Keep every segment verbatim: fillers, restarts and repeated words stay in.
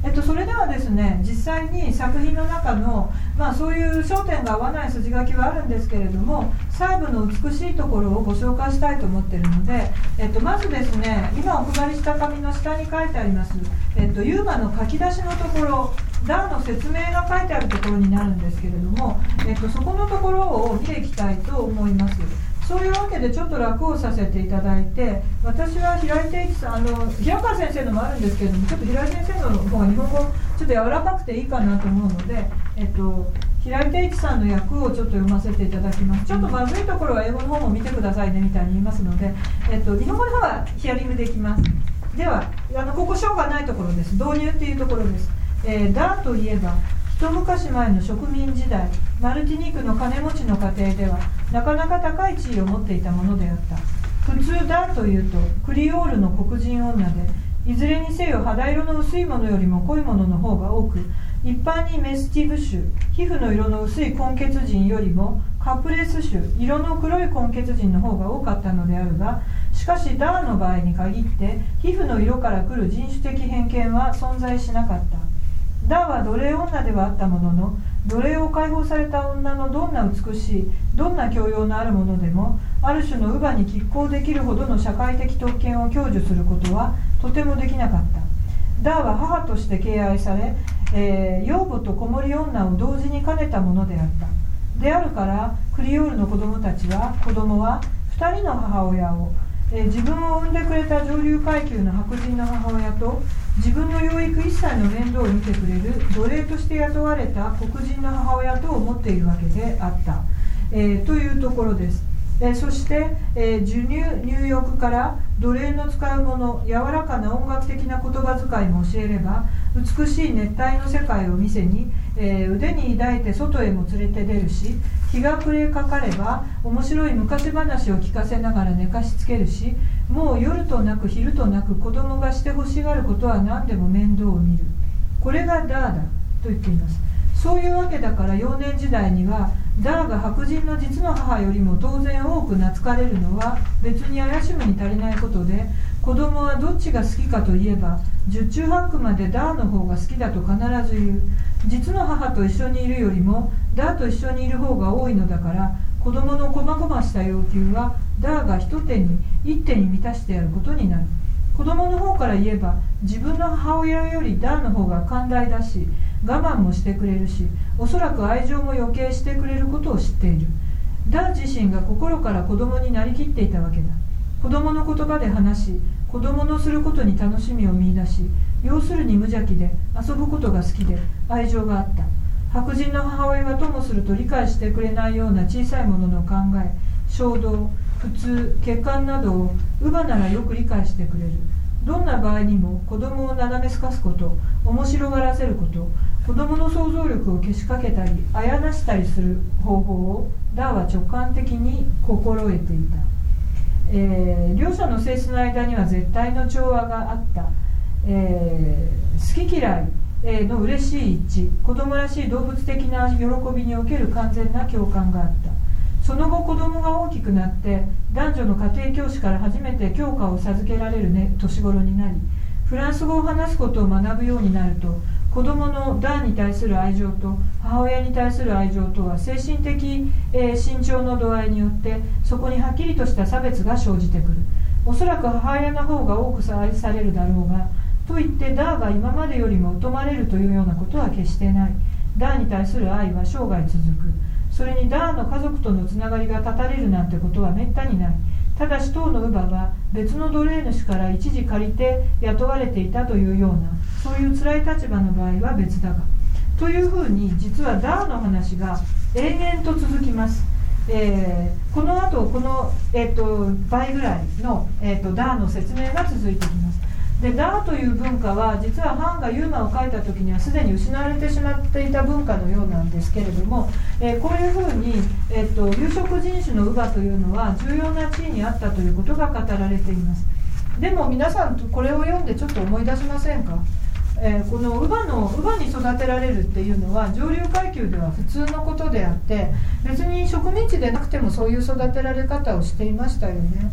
えっと、それではですね、実際に作品の中の、まあ、そういう焦点が合わない筋書きはあるんですけれども、細部の美しいところをご紹介したいと思っているので、えっと、まずですね、今お配りした紙の下に書いてあります、えっと、ユーマの書き出しのところ、ダーの説明が書いてあるところになるんですけれども、えっと、そこのところを見ていきたいと思います。そういうわけでちょっと楽をさせていただいて、私は平井貞一さん、あの平川先生のもあるんですけれども、ちょっと平井先生の方が日本語ちょっと柔らかくていいかなと思うので、えっと、平井貞一さんの役をちょっと読ませていただきます。ちょっとまずいところは英語の方も見てくださいねみたいに言いますので、えっと、日本語の方はヒアリングできます。では、あのここ章がないところです。導入っていうところです。えー、ダーといえば一昔前の植民時代、マルティニークの金持ちの家庭ではなかなか高い地位を持っていたものであった。普通ダーというとクリオールの黒人女で、いずれにせよ肌色の薄いものよりも濃いものの方が多く、一般にメスティブ種、皮膚の色の薄い混血人よりもカプレス種、色の黒い混血人の方が多かったのであるが、しかしダーの場合に限って皮膚の色から来る人種的偏見は存在しなかった。ダーは奴隷女ではあったものの、奴隷を解放された女のどんな美しい、どんな教養のあるものでも、ある種の乳母に拮抗できるほどの社会的特権を享受することはとてもできなかった。ダーは母として敬愛され、えー、養母と子守女を同時に兼ねたものであった。であるから、クリオールの子供たちは、子供はふたりの母親を、えー、自分を産んでくれた上流階級の白人の母親と、自分の養育一切の面倒を見てくれる奴隷として雇われた黒人の母親と思っているわけであった、えー、というところです。えー、そして、えー、授乳入浴から奴隷の使うもの、柔らかな音楽的な言葉遣いも教えれば、美しい熱帯の世界を見せに、えー、腕に抱いて外へも連れて出るし、日が暮れかかれば面白い昔話を聞かせながら寝かしつけるし、もう夜となく昼となく子供がしてほしがることは何でも面倒を見る。これがダーだと言っています。そういうわけだから、幼年時代にはダーが白人の実の母よりも当然多く懐かれるのは別に怪しむに足りないことで、子供はどっちが好きかといえば、十中八九までダーの方が好きだと必ず言う。実の母と一緒にいるよりもダーと一緒にいる方が多いのだから、子供のこまごました要求はダーが一手に一手に満たしてやることになる。子供の方から言えば、自分の母親よりダーの方が寛大だし、我慢もしてくれるし、おそらく愛情も余計してくれることを知っている。ダー自身が心から子供になりきっていたわけだ。子供の言葉で話し、子供のすることに楽しみを見出し、要するに無邪気で遊ぶことが好きで愛情があった。白人の母親がともすると理解してくれないような小さいものの考え、衝動、普通、欠陥などを乳母ならよく理解してくれる。どんな場合にも子供を斜めすかすこと、面白がらせること、子供の想像力をけしかけたりあやなしたりする方法をダーは直感的に心得ていた。えー、両者の性質の間には絶対の調和があった。えー、好き嫌いの嬉しい一致、子供らしい動物的な喜びにおける完全な共感があった。その後、子供が大きくなって男女の家庭教師から初めて教科を授けられる、ね、年頃になり、フランス語を話すことを学ぶようになると、子供のダーに対する愛情と母親に対する愛情とは精神的、えー、身長の度合いによってそこにはっきりとした差別が生じてくる。おそらく母親の方が多く愛されるだろうが、といってダーが今までよりも疎まれるというようなことは決してない。ダーに対する愛は生涯続く。それにダーの家族とのつながりが断たれるなんてことはめったにない。ただし当の乳母が別の奴隷主から一時借りて雇われていたというような、そういう辛い立場の場合は別だが、というふうに実はダーの話が延々と続きます。えー、この後この、えー、と倍ぐらいの、えー、とダーの説明が続いてきます。でダーという文化は実はハンがユーマを書いた時にはすでに失われてしまっていた文化のようなんですけれども、えー、こういうふうに、えー、と有色人種の乳母というのは重要な地位にあったということが語られています。でも皆さんこれを読んでちょっと思い出しませんか？えー、この乳母の乳母に育てられるっていうのは上流階級では普通のことであって、別に植民地でなくてもそういう育てられ方をしていましたよね。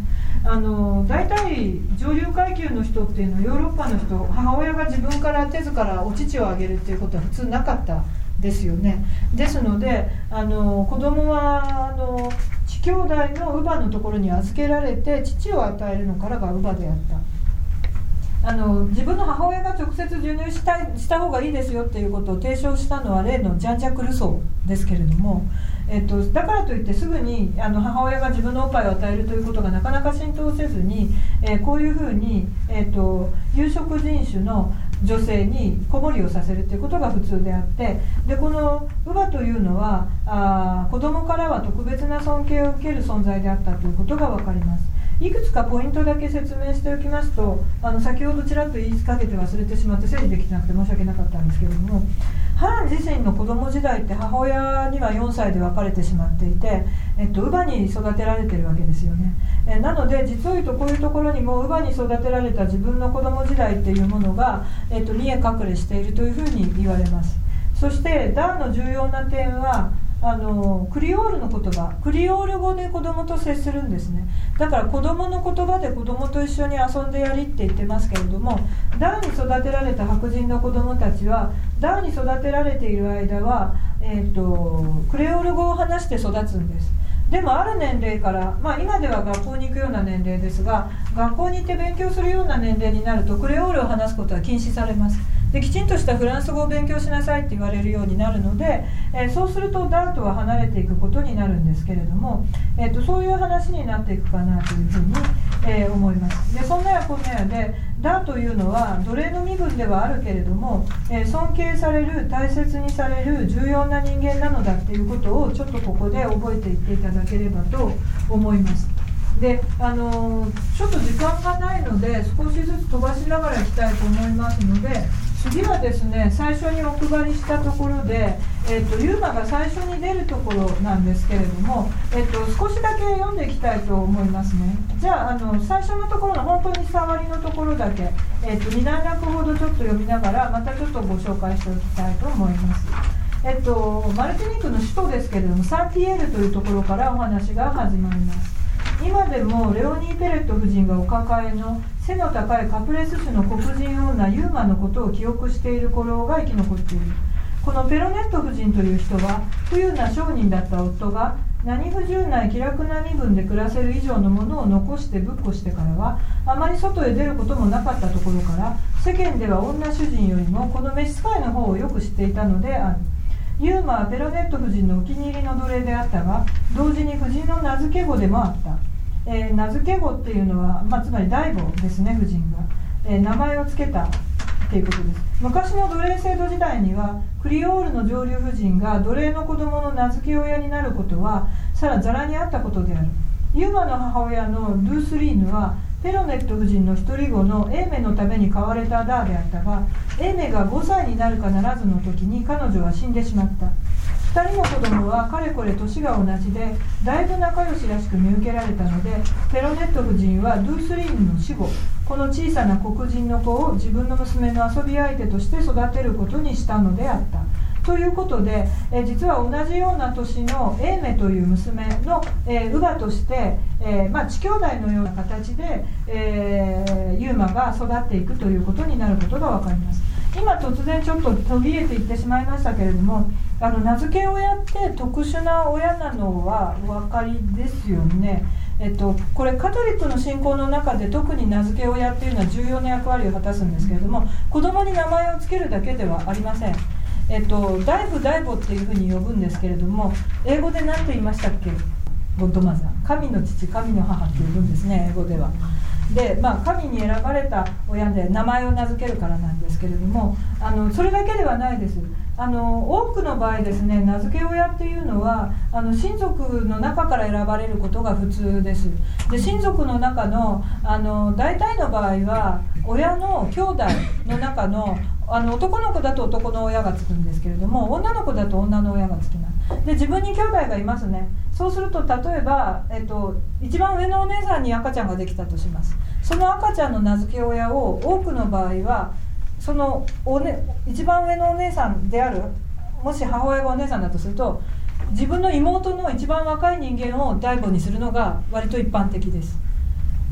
あの大体上流階級の人っていうのはヨーロッパの人、母親が自分から手ずからお乳をあげるっていうことは普通なかったですよね。ですのであの子供はあの父兄弟の乳母のところに預けられて乳を与えるのからが乳母であった。あの自分の母親が直接授乳したいした方がいいですよっていうことを提唱したのは例のジャン・ジャック・ルソーですけれども、えっと、だからといってすぐにあの母親が自分のおっぱいを与えるということがなかなか浸透せずに、えー、こういうふうに、えっと、有色人種の女性に子守りをさせるということが普通であって、でこの乳母というのはあ子供からは特別な尊敬を受ける存在であったということが分かります。いくつかポイントだけ説明しておきますと、あの先ほどちらっと言いかけて忘れてしまって整理できてなくて申し訳なかったんですけれども、ハラン自身の子供時代って母親にはよんさいで別れてしまっていて、えっと、乳母に育てられてるわけですよね。えなので実を言うとこういうところにも乳母に育てられた自分の子供時代っていうものが、えっと、見え隠れしているというふうに言われます。そしてダーの重要な点はあのクリオールの言葉、クリオール語で子供と接するんですね。だから子供の言葉で子供と一緒に遊んでやりって言ってますけれども、ダーに育てられた白人の子供たちはダーに育てられている間は、えーと、クレオール語を話して育つんです。でもある年齢から、まあ、今では学校に行くような年齢ですが、学校に行って勉強するような年齢になるとクレオールを話すことは禁止されます。できちんとしたフランス語を勉強しなさいって言われるようになるので、えー、そうするとダーとは離れていくことになるんですけれども、えー、とそういう話になっていくかなというふうに、えー、思います。でそんなやこんなやでダーというのは奴隷の身分ではあるけれども、えー、尊敬される、大切にされる重要な人間なのだっていうことをちょっとここで覚えていっていただければと思います。であのー、ちょっと時間がないので少しずつ飛ばしながらいきたいと思いますので、次はですね、最初にお配りしたところで、えーと、ユーマが最初に出るところなんですけれども、えーと、少しだけ読んでいきたいと思いますね。じゃあ、あの最初のところの本当に触りのところだけ、えーと、に段落ほどちょっと読みながらまたちょっとご紹介しておきたいと思います。えっと、マルティニークの首都ですけれども、サンティエールというところからお話が始まります。今でもレオニー・ペレット夫人がお抱えの背の高いカプレス種の黒人女ユーマのことを記憶している頃が生き残っている。このペロネット夫人という人は富裕な商人だった夫が何不自由ない気楽な身分で暮らせる以上のものを残してぶっこしてからはあまり外へ出ることもなかったところから、世間では女主人よりもこの召使いの方をよく知っていたのである。ユーマはペロネット夫人のお気に入りの奴隷であったが、同時に夫人の名付け子でもあった。えー、名付け子っていうのは、まあ、つまり代母ですね、夫人が、えー、名前を付けたっていうことです。昔の奴隷制度時代にはクリオールの上流夫人が奴隷の子供の名付け親になることはさらざらにあったことである。ユーマの母親のルースリーヌはペロネット夫人の一人子のエーメのために飼われたダーであったが、エーメがごさいになるかならずの時に彼女は死んでしまった。ふたりの子供はかれこれ年が同じでだいぶ仲良しらしく見受けられたので、ペロネット夫人はルースリーヌの死後、この小さな黒人の子を自分の娘の遊び相手として育てることにしたのであった。ということで、えー、実は同じような年のエーメという娘の、えー、乳母として、えーまあ、父兄弟のような形で、えー、ユーマが育っていくということになることが分かります。今突然ちょっと途切れていってしまいましたけれども、あの名付け親って特殊な親なのはお分かりですよね。えっと、これカトリックの信仰の中で特に名付け親っていうのは重要な役割を果たすんですけれども、子供に名前を付けるだけではありません。えっと、大父大母っていうふうに呼ぶんですけれども、英語で何て言いましたっけ？ゴッドマザー、神の父、神の母って呼ぶんですね、英語では。で、まあ、神に選ばれた親で名前を名付けるからなんですけれども、あのそれだけではないです。あの多くの場合ですね、名付け親っていうのはあの親族の中から選ばれることが普通です。で、親族の中の、あの大体の場合は親の兄弟の中のあの男の子だと男の親がつくんですけれども、女の子だと女の親がつきます。で、自分に兄弟がいますね。そうすると例えば、えっと、一番上のお姉さんに赤ちゃんができたとします。その赤ちゃんの名付け親を多くの場合はそのお、ね、一番上のお姉さんである、もし母親がお姉さんだとすると自分の妹の一番若い人間を代母にするのが割と一般的です。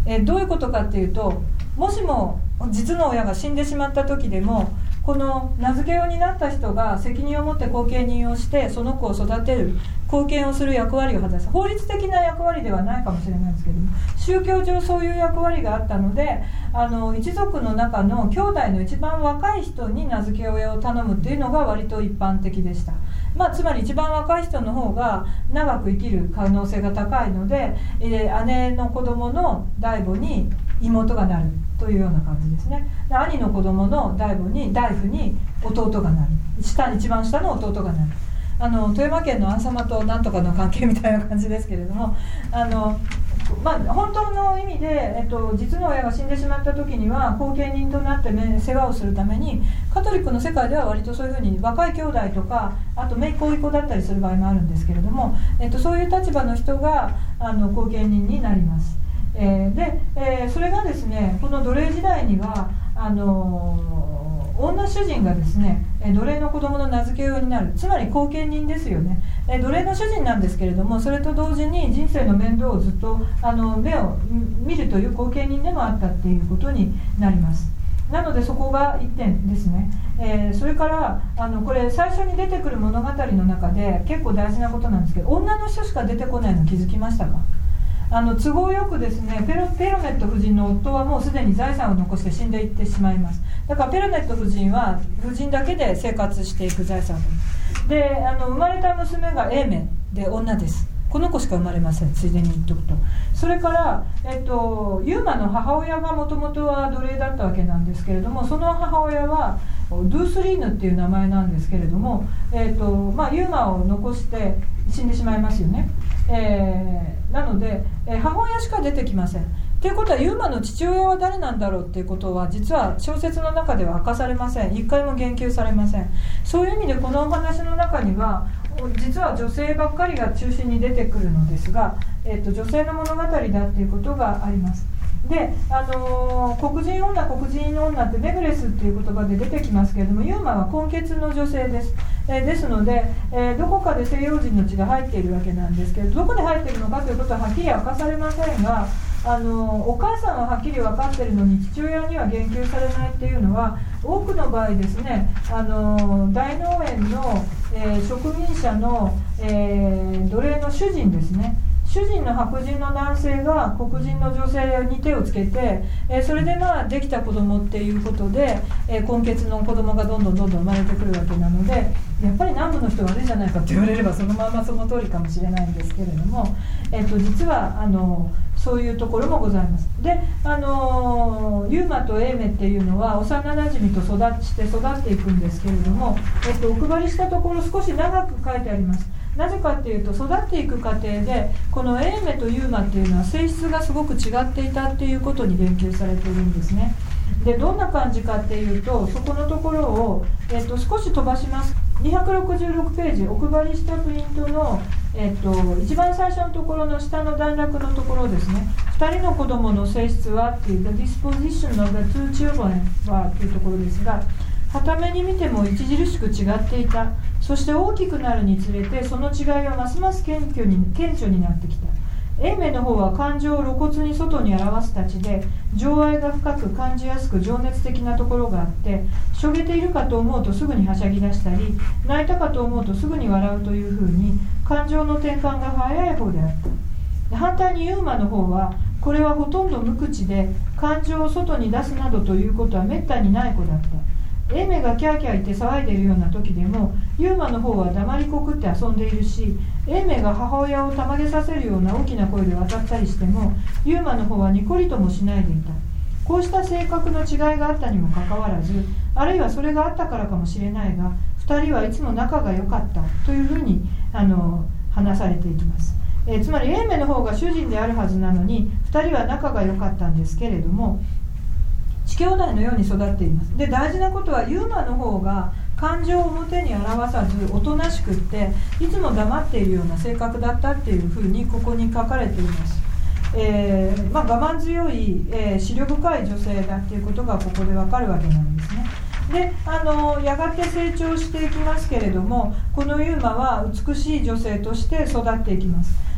えー、どういうことかっていうと、もしも実の親が死んでしまった時でも、この名付け親になった人が責任を持って後見人をしてその子を育てる、後見をする役割を果たす。法律的な役割ではないかもしれないんですけども、宗教上そういう役割があったので、あの一族の中の兄弟の一番若い人に名付け親を頼むっていうのが割と一般的でした。まあ、つまり一番若い人の方が長く生きる可能性が高いので、えー、姉の子供の代母に妹がなるというような感じですね。で、兄の子供の代母に代父に弟がなる、下一番下の弟がなる。あの富山県の安様となんとかの関係みたいな感じですけれども、あの、まあ、本当の意味で、えっと、実の親が死んでしまった時には後見人となって世話をするために、カトリックの世界では割とそういうふうに若い兄弟とか、あと姪っ子甥っ子だったりする場合もあるんですけれども、えっと、そういう立場の人があの後見人になります。えー、で、えー、それがですね、この奴隷時代にはあのー女主人がですね、奴隷の子供の名付け親になる、つまり後見人ですよね。奴隷の主人なんですけれども、それと同時に人生の面倒をずっとあの目を見るという後見人でもあったっていうことになります。なのでそこがいってんですね。えー、それからあのこれ最初に出てくる物語の中で結構大事なことなんですけど、女の人しか出てこないの気づきましたか？あの都合よくですね、ペロ、ペロネット夫人の夫はもうすでに財産を残して死んでいってしまいます。だからペロネット夫人は夫人だけで生活していく財産で、あの生まれた娘がエーメで女です。この子しか生まれません、ついでに言っとくと。それから、えっと、ユーマの母親がもともとは奴隷だったわけなんですけれども、その母親はドゥースリーヌっていう名前なんですけれども、えっとまあ、ユーマを残して死んでしまいますよね。えー、なので、えー、母親しか出てきません。ということはユーマの父親は誰なんだろうっていうことは実は小説の中では明かされません。一回も言及されません。そういう意味でこのお話の中には実は女性ばっかりが中心に出てくるのですが、えー、と女性の物語だっていうことがあります。で、あのー、黒人女黒人女ってネグレスっていう言葉で出てきますけれども、ユーマは混血の女性です。えー、ですので、えー、どこかで西洋人の血が入っているわけなんですけど、どこで入っているのかということははっきり明かされませんが、あのお母さんははっきり分かっているのに父親には言及されないっていうのは、多くの場合ですね、あの大農園の、えー、植民者の、えー、奴隷の主人ですね、主人の白人の男性が黒人の女性に手をつけて、えー、それでまあできた子供っていうことで、えー、混血の子供がどんどんどんどん生まれてくるわけなので、やっぱり南部の人は悪いじゃないかって言われればそのままその通りかもしれないんですけれども、えー、と実はあのそういうところもございます。で、あのユーマとエーメっていうのは幼なじみと育して育っていくんですけれども、えっと、お配りしたところ少し長く書いてあります。なぜかっていうと、育っていく過程でこのエーメとユーマっていうのは性質がすごく違っていたっていうことに言及されているんですね。で、どんな感じかっていうと、そこのところを、えっと、少し飛ばします。にひゃくろくじゅうろくページ、お配りしたプリントの、えっと、一番最初のところの下の段落のところですね。ふたりの子供の性質はっていう The disposition of the two children はというところですが、はために見ても著しく違っていた。そして大きくなるにつれてその違いはますます顕著に、顕著になってきた。エーメの方は感情を露骨に外に表すたちで、情愛が深く感じやすく情熱的なところがあって、しょげているかと思うとすぐにはしゃぎ出したり、泣いたかと思うとすぐに笑うというふうに感情の転換が早い方であった。反対にユーマの方は、これはほとんど無口で感情を外に出すなどということはめったにない子だった。エーメがキャーキャー言って騒いでいるような時でも、ユーマの方は黙りこくって遊んでいるし、エーメが母親をたまげさせるような大きな声で渡ったりしても、ユーマの方はニコリともしないでいた。こうした性格の違いがあったにもかかわらず、あるいはそれがあったからかもしれないが、ふたりはいつも仲が良かったというふうにあの話されていきます。えー、つまりエーメの方が主人であるはずなのに、ふたりは仲が良かったんですけれども、父兄弟のように育っています。で、大事なことはユーマの方が感情を表に表さずおとなしくっていつも黙っているような性格だったっていうふうにここに書かれています。えーまあ、我慢強い、えー、思慮深い女性だっていうことがここでわかるわけなんですね。で、あのやがて成長していきますけれども、このユーマは美しい女性として育っていきます。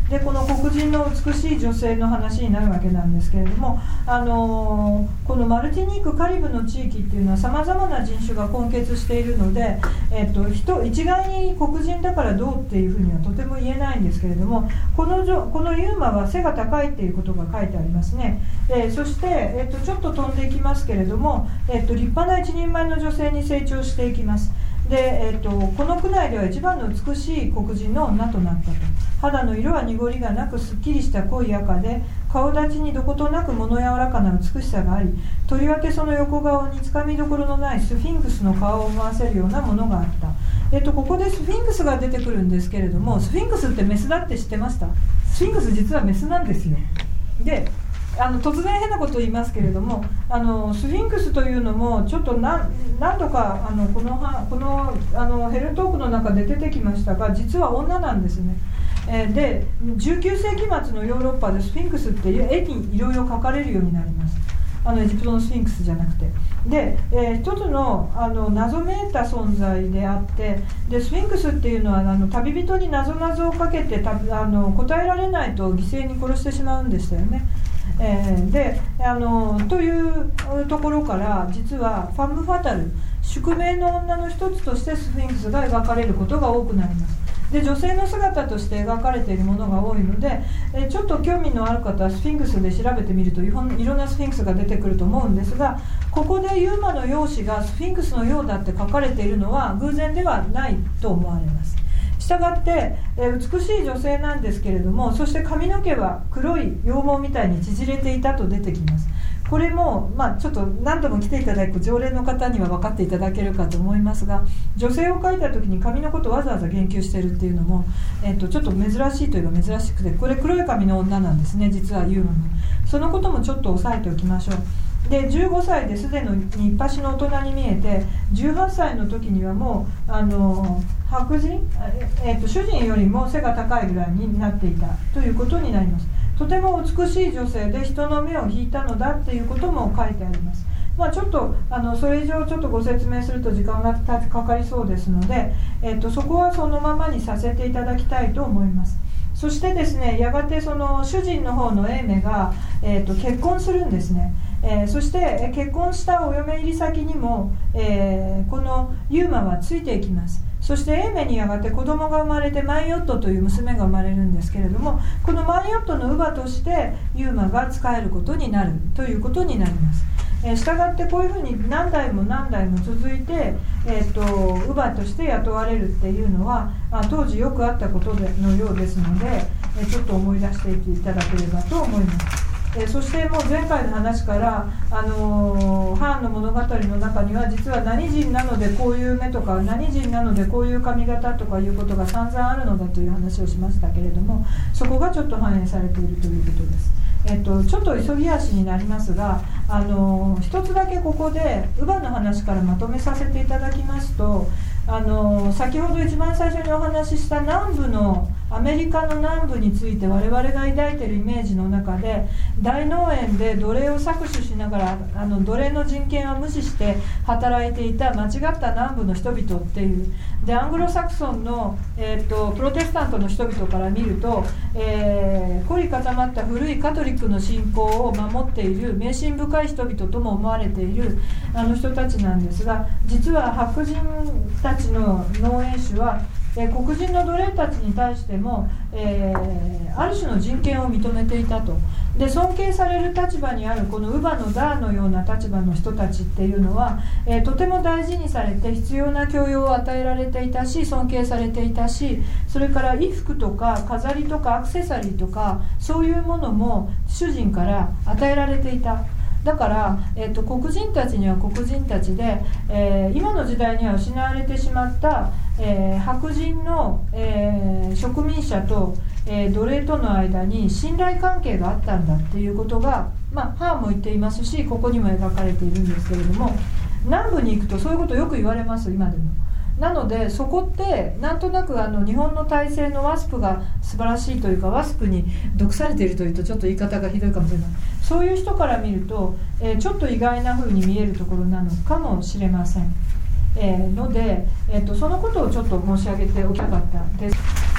でこの黒人の美しい女性の話になるわけなんですけれども、あのー、このマルティニークカリブの地域っていうのはさまざまな人種が混血しているので、えっと、人一概に黒人だからどうっていうふうにはとても言えないんですけれども、このこのユーマは背が高いっていうことが書いてありますね。えー、そして、えっと、ちょっと飛んでいきますけれども、えっと、立派な一人前の女性に成長していきます。で、えっと、この区内では一番の美しい黒人の女となったと。肌の色は濁りがなくすっきりした濃い赤で、顔立ちにどことなく物柔らかな美しさがあり、とりわけその横顔につかみどころのないスフィンクスの顔を思わせるようなものがあった。えっと、ここでスフィンクスが出てくるんですけれども、スフィンクスってメスだって知ってました？スフィンクス実はメスなんですよ。であの突然変なことを言いますけれども、あのスフィンクスというのもちょっと何何度かあのこのこのあのヘルトークの中で出てきましたが、実は女なんですね。えー、でじゅうきゅうせいき末のヨーロッパでスフィンクスって絵にいろいろ描かれるようになります。あのエジプトのスフィンクスじゃなくて、で、えー、一つの、あの謎めいた存在であって、でスフィンクスっていうのはあの旅人に謎々をかけてたあの答えられないと犠牲に殺してしまうんでしたよね。えー、であのというところから実はファム・ファタル、宿命の女の一つとしてスフィンクスが描かれることが多くなります。で女性の姿として描かれているものが多いので、えちょっと興味のある方はスフィンクスで調べてみるといろんなスフィンクスが出てくると思うんですが、ここでユーマの容姿がスフィンクスのようだって書かれているのは偶然ではないと思われます。したがって、え美しい女性なんですけれども、そして髪の毛は黒い羊毛みたいに縮れていたと出てきます。これも、まあ、ちょっと何度も来ていただく常連の方には分かっていただけるかと思いますが、女性を描いた時に髪のことをわざわざ言及しているっていうのも、えっと、ちょっと珍しいといえば珍しくて、これ黒い髪の女なんですね、実はユーマの。そのこともちょっと押さえておきましょう。でじゅうごさいですでに一発の大人に見えて、じゅうはっさいの時にはもうあの白人、えっと、主人よりも背が高いぐらいになっていたということになります。とても美しい女性で人の目を引いたのだっていうことも書いてあります。まあ、ちょっとあのそれ以上ちょっとご説明すると時間がかかりそうですので、えっと、そこはそのままにさせていただきたいと思います。そしてですね、やがてその主人の方のエーメが、えっと、結婚するんですね。えー、そして結婚したお嫁入り先にも、えー、このユーマはついていきます。そしてエーメにやがて子供が生まれてマイヨットという娘が生まれるんですけれども、このマイヨットの乳母としてユーマが仕えることになるということになります。えー、したがってこういうふうに何代も何代も続いて、えー、と乳母として雇われるっていうのは、まあ、当時よくあったことでのようですので、えー、ちょっと思い出していただければと思います。えー、そしてもう前回の話から、あのー、ハーンの物語の中には実は何人なのでこういう目とか何人なのでこういう髪型とかいうことが散々あるのだという話をしましたけれども、そこがちょっと反映されているということです。えっと、ちょっと急ぎ足になりますが、あのー、一つだけここで乳母の話からまとめさせていただきますと、あのー、先ほど一番最初にお話しした南部のアメリカの南部について我々が抱いているイメージの中で、大農園で奴隷を搾取しながらあの奴隷の人権を無視して働いていた間違った南部の人々っていうで、アングロサクソンの、えー、とプロテスタントの人々から見ると、えー、凝り固まった古いカトリックの信仰を守っている迷信深い人々とも思われているあの人たちなんですが、実は白人たちの農園主はえ黒人の奴隷たちに対しても、えー、ある種の人権を認めていたと。で尊敬される立場にあるこの乳母のダーのような立場の人たちっていうのは、えー、とても大事にされて必要な教養を与えられていたし尊敬されていたし、それから衣服とか飾りとかアクセサリーとかそういうものも主人から与えられていた。だから、えー、と黒人たちには黒人たちで、えー、今の時代には失われてしまった、えー、白人の、えー、植民者と、えー、奴隷との間に信頼関係があったんだっていうことが、まあ、ハーンも言っていますし、ここにも描かれているんですけれども、南部に行くとそういうことよく言われます、今でも。なのでそこってなんとなくあの日本の体制のワスプが素晴らしいというか、ワスプに毒されているというとちょっと言い方がひどいかもしれない、そういう人から見ると、えー、ちょっと意外な風に見えるところなのかもしれません、えー、ので、えーと、そのことをちょっと申し上げておきたかったです。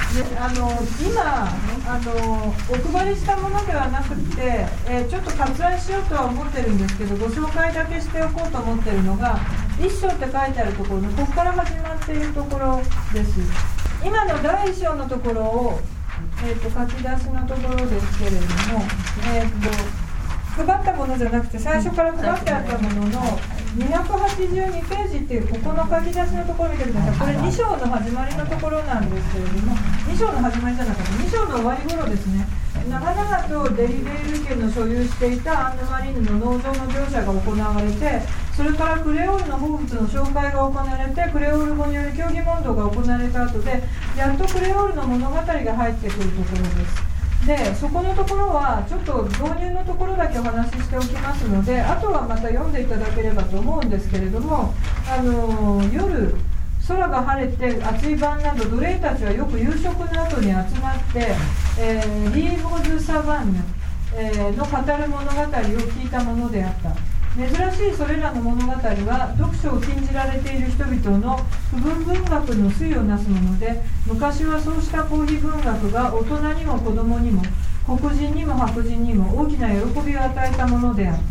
であの今あのお配りしたものではなくて、えー、ちょっと割愛しようとは思ってるんですけど、ご紹介だけしておこうと思ってるのが一章って書いてあるところのここから始まっているところです。今のだいいっ章のところを、えー、と書き出しのところですけれども、えー、と配ったものじゃなくて最初から配ってあったもののにひゃくはちじゅうにページっていうここの書き出しのところを見てください。これに章の始まりのところなんですけれども、に章の始まりじゃなくてに章の終わり頃ですね。長々とデリベール県の所有していたアンヌマリーヌの農場の業者が行われて、それからクレオールの宝物の紹介が行われて、クレオール語による教義問答が行われた後で、やっとクレオールの物語が入ってくるところです。でそこのところはちょっと導入のところだけお話ししておきますので、あとはまた読んでいただければと思うんですけれども、あの夜空が晴れて暑い晩など奴隷たちはよく夕食の後に集まって、えー、リーボズ・サバンヌ、えー、の語る物語を聞いたものであった。珍しいそれらの物語は読書を禁じられている人々の不文文学の粋をなすもので、昔はそうした講義文学が大人にも子供にも黒人にも白人にも大きな喜びを与えたものであった。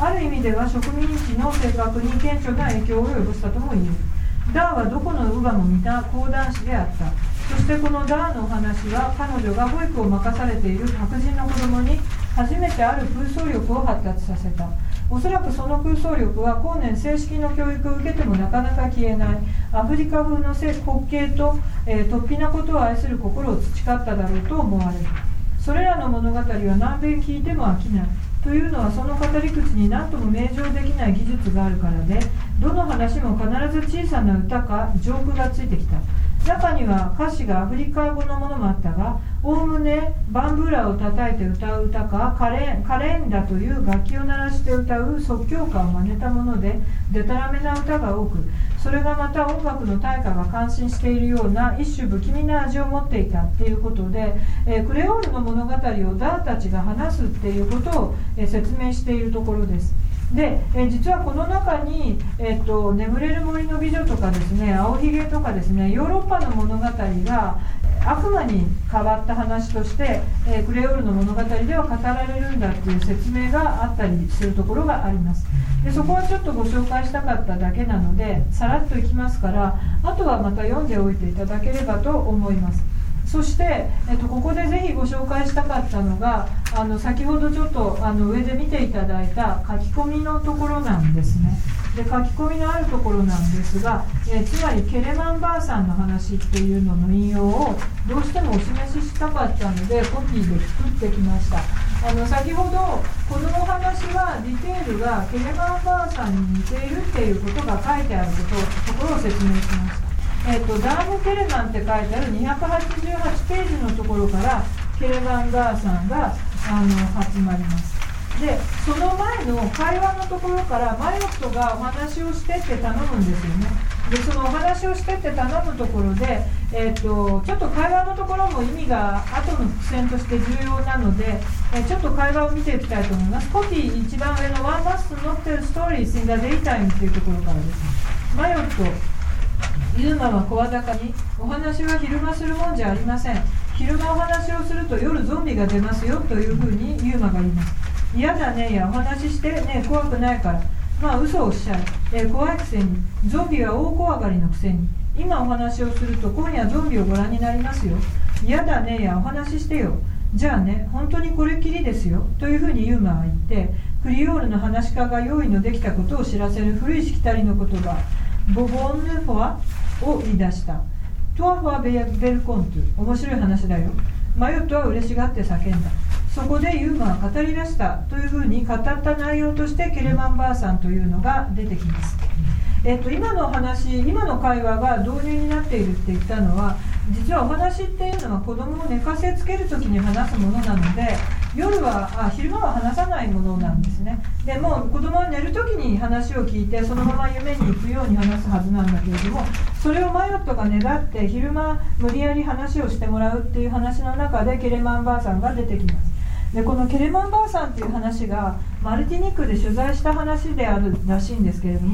ある意味では植民地の性格に顕著な影響を及ぼしたとも言える。ダーはどこの乳母も皆講談師であった。そしてこのダーのお話は彼女が保育を任されている白人の子供に初めてある空想力を発達させた。おそらくその空想力は後年正式の教育を受けてもなかなか消えないアフリカ風の滑稽と、えー、突飛なことを愛する心を培っただろうと思われる。それらの物語は何遍聞いても飽きない。というのはその語り口に何とも明示できない技術があるからで、どの話も必ず小さな歌かジョークがついてきた。中には歌詞がアフリカ語のものもあったが、おおむねバンブーラを叩いて歌う歌かカレン、カレンダという楽器を鳴らして歌う即興歌を真似たもので、でたらめな歌が多く、それがまた音楽の大家が感心しているような一種不気味な味を持っていたっていうことで、えー、クレオールの物語をダーたちが話すっていうことを、えー、説明しているところです。で、えー、実はこの中に、えーと、眠れる森の美女とかですね、青ひげとかですね、ヨーロッパの物語が悪魔に変わった話として、えー、クレオールの物語では語られるんだっていう説明があったりするところがあります。でそこはちょっとご紹介したかっただけなのでさらっといきますから、あとはまた読んでおいていただければと思います。そして、えっと、ここでぜひご紹介したかったのが、あの先ほどちょっとあの上で見ていただいた書き込みのところなんですね。で書き込みのあるところなんですが、えー、つまりケレマンばあさんの話っていうのの引用をどうしてもお示ししたかったのでコピーで作ってきました。あの先ほどこのお話はディテールがケレマンばあさんに似ているっていうことが書いてあることところを説明しました。えーと、ダーム・ケレマンって書いてあるにひゃくはちじゅうはちページのところからケレマンばあさんがあの始まります。でその前の会話のところからマヨットがお話をしてって頼むんですよね。でそのお話をしてって頼むところで、えーと、ちょっと会話のところも意味が後の伏線として重要なので、えー、ちょっと会話を見ていきたいと思います。コピー一番上の One must not tell stories in the daytime っていうところからですね。マヨットユーマは声高に、お話は昼間するもんじゃありません。昼間お話をすると夜ゾンビが出ますよというふうにユーマが言います。嫌だね、いやお話ししてね、怖くないから。まあ嘘をおっしゃる、えー、怖いくせにゾンビは大怖がりのくせに、今お話をすると今夜ゾンビをご覧になりますよ。嫌だね、いやお話ししてよ。じゃあね、本当にこれっきりですよというふうにユーマは言って、クリオールの話し家が用意のできたことを知らせる古いしきたりの言葉ボボンヌフォアを言い出した。トワフォアベルコントゥ、面白い話だよ。マヨットは嬉しがって叫んだ。そこでユーマは語り出したというふうに語った内容としてケレマンばあさんというのが出てきます。えっと、今の話、今の会話が導入になっているって言ったのは、実はお話っていうのは子供を寝かせつけるときに話すものなので、夜はあ昼間は話さないものなんですね。でもう子供は寝るときに話を聞いてそのまま夢に行くように話すはずなんだけれども、それをマヨットが願って昼間無理やり話をしてもらうっていう話の中でケレマンばあさんが出てきます。でこのケレマンばあさんっていう話がマルティニックで取材した話であるらしいんですけれども、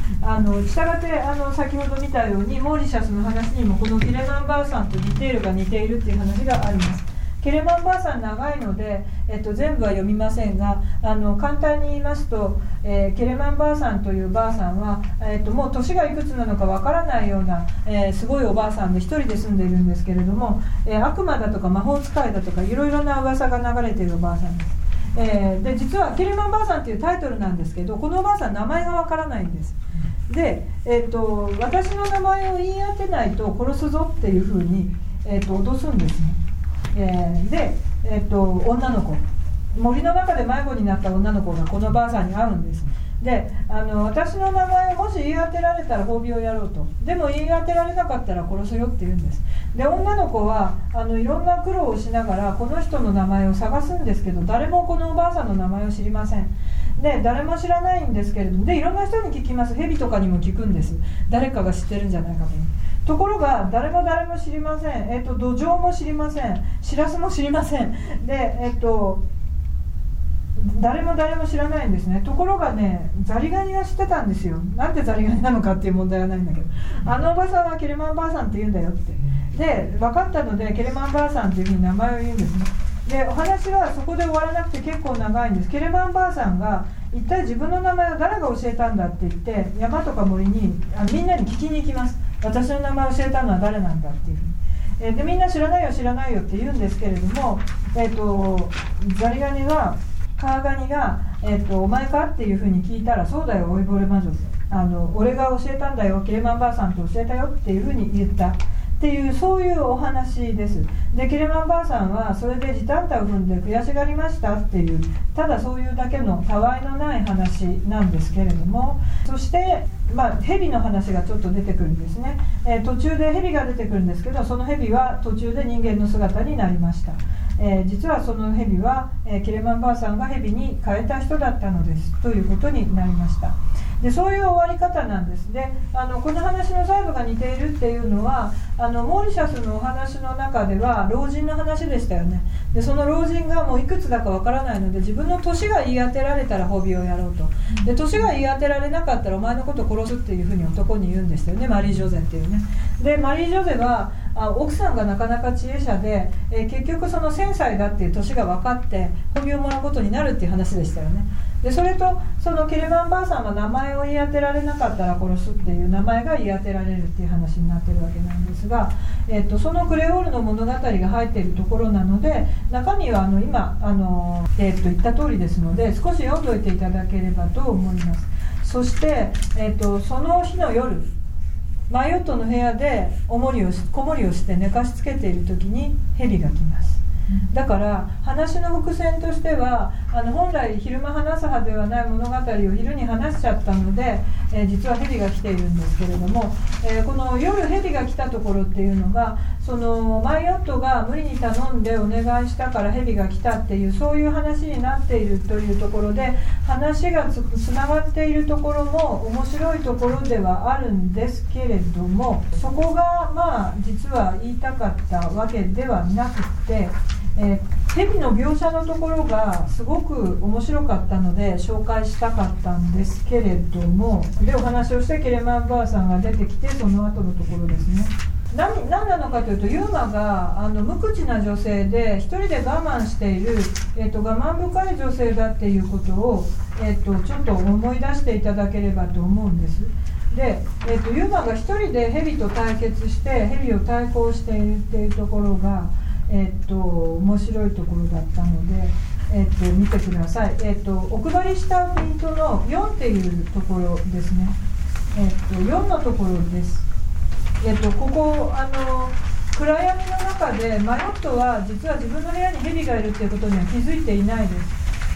あのしたがってあの先ほど見たようにモーリシャスの話にもこのケレマンばあさんと似ているか似ているっていう話があります。ケレマンばあさん長いので、えっと、全部は読みませんが、あの簡単に言いますと、えー、ケレマンばあさんというばあさんは、えっと、もう年がいくつなのかわからないような、えー、すごいおばあさんで一人で住んでいるんですけれども、えー、悪魔だとか魔法使いだとかいろいろな噂が流れているおばあさんです。えー、で実はケレマンばあさんというタイトルなんですけど、このおばあさん名前がわからないんです。で、えー、と私の名前を言い当てないと殺すぞっていうふうに、えー、と脅すんですね。えー、で、えー、と女の子、森の中で迷子になった女の子がこのばあさんに会うんです。で、あの私の名前をもし言い当てられたら褒美をやろうと、でも言い当てられなかったら殺すよって言うんです。で、女の子はあのいろんな苦労をしながらこの人の名前を探すんですけど、誰もこのおばあさんの名前を知りません。で、誰も知らないんですけれども、でいろんな人に聞きます。蛇とかにも聞くんです。誰かが知ってるんじゃないかと。ところが誰も誰も知りません。えっと土壌も知りません。しらすも知りません。で、えっと誰も誰も知らないんですね。ところがね、ザリガニは知ってたんですよ。なんでザリガニなのかっていう問題はないんだけど、あのおばさんはケレマンばあさんって言うんだよって。で、分かったのでケレマンばあさんっていうふうに名前を言うんですね。で、お話はそこで終わらなくて結構長いんです。ケレマンばあさんが一体自分の名前を誰が教えたんだって言って山とか森にあみんなに聞きに行きます。私の名前を教えたのは誰なんだっていうふうに。えー、でみんな知らないよ知らないよって言うんですけれども、えー、とザリガニはカワガニが、えー、とお前かっていうふうに聞いたら、そうだよ、老いぼれ魔女、あの俺が教えたんだよ、ケレマンばあさんと教えたよっていうふうに言ったっていう、そういうお話です。で、ケレマンばあさんはそれで地毯を踏んで悔しがりましたっていう、ただそういうだけのたわいのない話なんですけれども、そして、まあ、蛇の話がちょっと出てくるんですね。えー、途中で蛇が出てくるんですけど、その蛇は途中で人間の姿になりました。えー、実はその蛇は、えー、ケレマンばあさんが蛇に変えた人だったのですということになりました。で、そういう終わり方なんです。で、あのこの話の細部が似ているっていうのは、あのモーリシャスのお話の中では老人の話でしたよね。で、その老人がもういくつだかわからないので、自分の年が言い当てられたら褒美をやろうと。で、年が言い当てられなかったらお前のことを殺すっていうふうに男に言うんでしたよね、マリー・ジョゼっていうね。で、マリー・ジョゼはあ奥さんがなかなか知恵者で、えー、結局そのせんさいだっていう年が分かって褒美をもらうことになるっていう話でしたよね。で、それとそのケレマンばあさんは名前を言い当てられなかったら殺すっていう名前が言い当てられるっていう話になってるわけなんですが、えー、とそのクレオールの物語が入っているところなので、中身はあの今あの、えー、と言った通りですので、少し読んどいていただければと思います。そして、えー、とその日の夜、マヨットの部屋でおもりを子守をして寝かしつけている時に蛇が来ます。だから話の伏線としては、あの本来昼間話す派ではない物語を昼に話しちゃったので、えー、実は蛇が来ているんですけれども、えー、この夜蛇が来たところっていうのが、そのマイヨットが無理に頼んでお願いしたから蛇が来たっていう、そういう話になっているというところで、話がつながっているところも面白いところではあるんですけれども、そこがまあ実は言いたかったわけではなくて、えー、蛇の描写のところがすごく面白かったので紹介したかったんですけれども、でお話をしてケレマンばあさんが出てきて、その後のところですね。何, 何なのかというと、ユーマがあの無口な女性で一人で我慢している、えー、と我慢深い女性だっていうことを、えー、とちょっと思い出していただければと思うんです。で、えー、とユーマが一人で蛇と対決して蛇を対抗しているっていうところが、えー、と面白いところだったので、えー、と見てください。えー、とお配りしたピントのよんっていうところですね。えー、とよんのところです。えー、とここあの暗闇の中でマヨットは実は自分の部屋に蛇がいるっていうことには気づいていないです。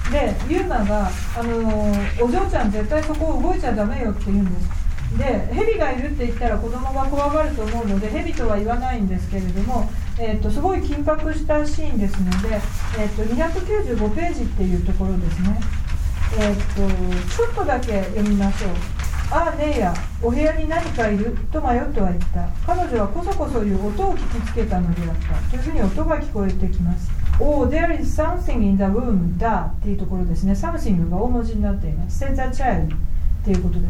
で、ユーマがあのお嬢ちゃん絶対そこ動いちゃダメよって言うんです。で、蛇がいるって言ったら子供が怖がると思うので蛇とは言わないんですけれども、えー、とすごい緊迫したシーンですので、えー、とにひゃくきゅうじゅうごページっていうところですね。えー、とちょっとだけ読みましょう。ああ、ねえや、お部屋に何かいるとマヨットは言った。彼女はこそこそいう音を聞きつけたのであったというふうに音が聞こえてきます。Oh, there is something in the room だっていうところですね。 something が大文字になっています。said the child っていうことです。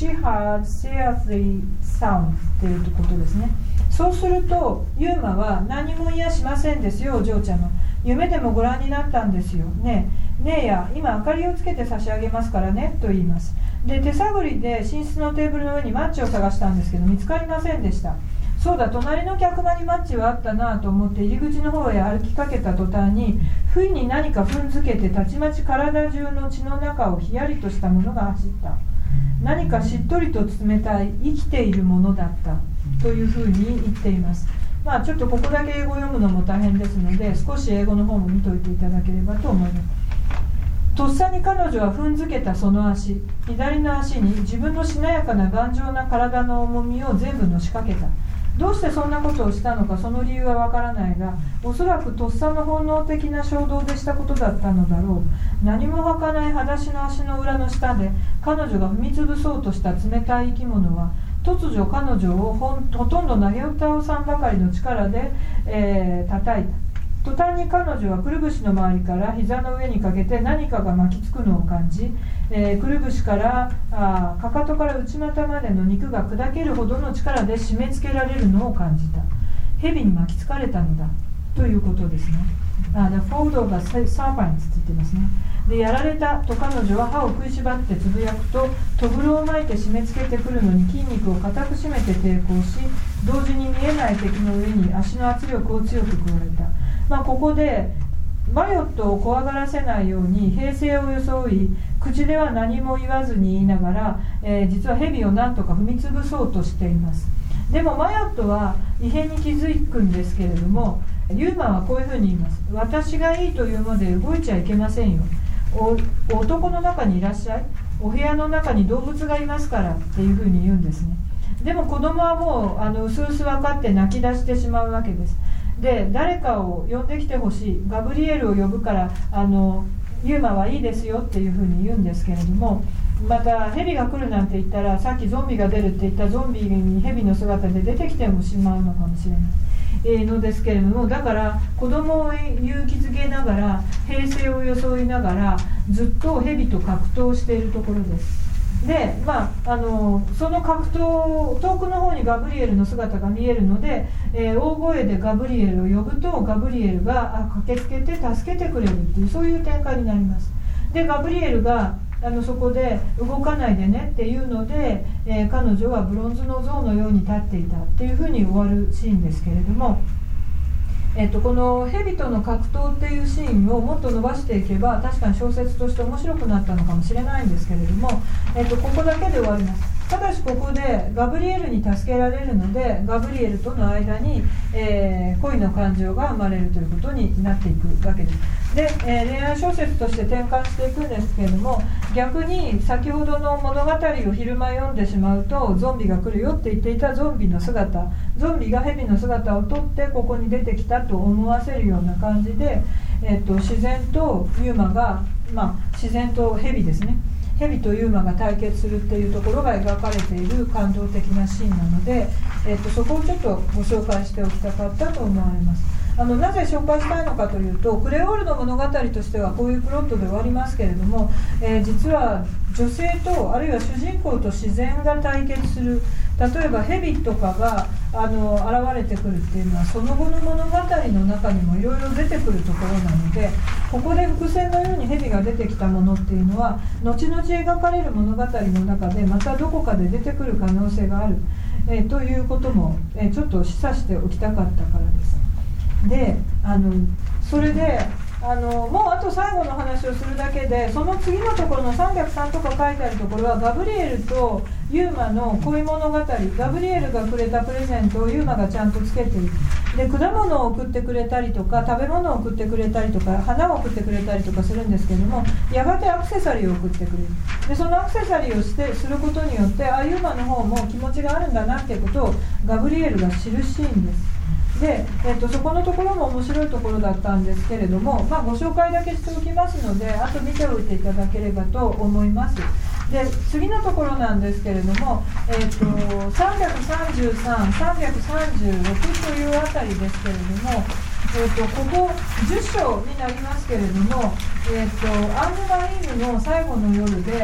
She had seriously sound っていうことですね。そうするとユーマは何も言やしませんですよ。お嬢ちゃま、夢でもご覧になったんですよね。ねえや、今明かりをつけて差し上げますからねと言います。で、手探りで寝室のテーブルの上にマッチを探したんですけど見つかりませんでした。そうだ、隣の客間にマッチはあったなと思って入り口の方へ歩きかけた途端に不意に何か踏んづけてたちまち体中の血の中をひやりとしたものが走った。何かしっとりと冷たい生きているものだったというふうに言っています。まあちょっとここだけ英語を読むのも大変ですので少し英語の方も見といていただければと思います。とっさに彼女は踏んづけたその足、左の足に自分のしなやかな頑丈な体の重みを全部のしかけた。どうしてそんなことをしたのかその理由はわからないが、おそらくとっさの本能的な衝動でしたことだったのだろう。何も履かない裸足の足の裏の下で彼女が踏みつぶそうとした冷たい生き物は突如彼女を ほ, ほとんど投げ倒さんばかりの力で、えー、叩いた。途端に彼女はくるぶしの周りから膝の上にかけて何かが巻きつくのを感じ、えー、くるぶしからあかかとから内股までの肉が砕けるほどの力で締め付けられるのを感じた。蛇に巻きつかれたのだということですね。あ、The fold of a serpent って言ってますね。で、やられたと彼女は歯を食いしばってつぶやくと、とぐろを巻いて締め付けてくるのに筋肉を固く締めて抵抗し、同時に見えない敵の上に足の圧力を強く加えた。まあ、ここでマヨットを怖がらせないように平静を装い、口では何も言わずに言いながら、えー、実は蛇を何とか踏みつぶそうとしています。でもマヨットは異変に気づくんですけれども、ユーマはこういうふうに言います。私がいいというので動いちゃいけませんよ。お男の中にいらっしゃい。お部屋の中に動物がいますからっていうふうに言うんですね。でも子供はもうあの薄々分かって泣き出してしまうわけです。で、誰かを呼んできてほしい、ガブリエルを呼ぶからあのユーマはいいですよっていうふうに言うんですけれども、また蛇が来るなんて言ったら、さっきゾンビが出るって言ったゾンビに蛇の姿で出てきてもしまうのかもしれない、えー、のですけれども、だから子供を勇気づけながら平静を装いながらずっと蛇と格闘しているところです。で、まあ、あのその格闘、遠くの方にガブリエルの姿が見えるので、えー、大声でガブリエルを呼ぶとガブリエルがあ駆けつけて助けてくれるっていう、そういう展開になります。で、ガブリエルがあのそこで動かないでねっていうので、えー、彼女はブロンズの像のように立っていたっていうふうに終わるシーンですけれども、えー、とこの蛇との格闘っていうシーンをもっと伸ばしていけば確かに小説として面白くなったのかもしれないんですけれども、えー、とここだけで終わります。ただしここでガブリエルに助けられるのでガブリエルとの間に、えー、恋の感情が生まれるということになっていくわけです。で、えー、恋愛小説として転換していくんですけれども、逆に先ほどの物語を昼間読んでしまうとゾンビが来るよって言っていたゾンビの姿、ゾンビが蛇の姿をとってここに出てきたと思わせるような感じで、えー、と自然とユーマが、まあ、自然と蛇ですね、蛇とユーマが対決するっていうところが描かれている感動的なシーンなので、えー、とそこをちょっとご紹介しておきたかったと思われます。あのなぜ紹介したいのかというと、クレオールの物語としてはこういうプロットで終わりますけれども、えー、実は女性とあるいは主人公と自然が対決する、例えば蛇とかがあの現れてくるっていうのはその後の物語の中にもいろいろ出てくるところなので、ここで伏線のように蛇が出てきたものっていうのは後々描かれる物語の中でまたどこかで出てくる可能性がある、えー、ということも、えー、ちょっと示唆しておきたかったからです。で、あのそれであのもうあと最後の話をするだけで、その次のところのさんびゃくさんとか書いてあるところはガブリエルとユーマの恋物語、ガブリエルがくれたプレゼントをユーマがちゃんとつけている。で、果物を送ってくれたりとか食べ物を送ってくれたりとか花を送ってくれたりとかするんですけども、やがてアクセサリーを送ってくれる。で、そのアクセサリーをしてすることによって、あ、ユーマの方も気持ちがあるんだなっていうことをガブリエルが知るシーンです。で、えっと、そこのところも面白いところだったんですけれども、まあ、ご紹介だけしておきますので、あと見ておいていただければと思います。で、次のところなんですけれども、えっと、さんびゃくさんじゅうさん、さんびゃくさんじゅうろくというあたりですけれども、えっと、ここじゅっ章になりますけれども、えっと、アンヌ・マリーヌの最後の夜で、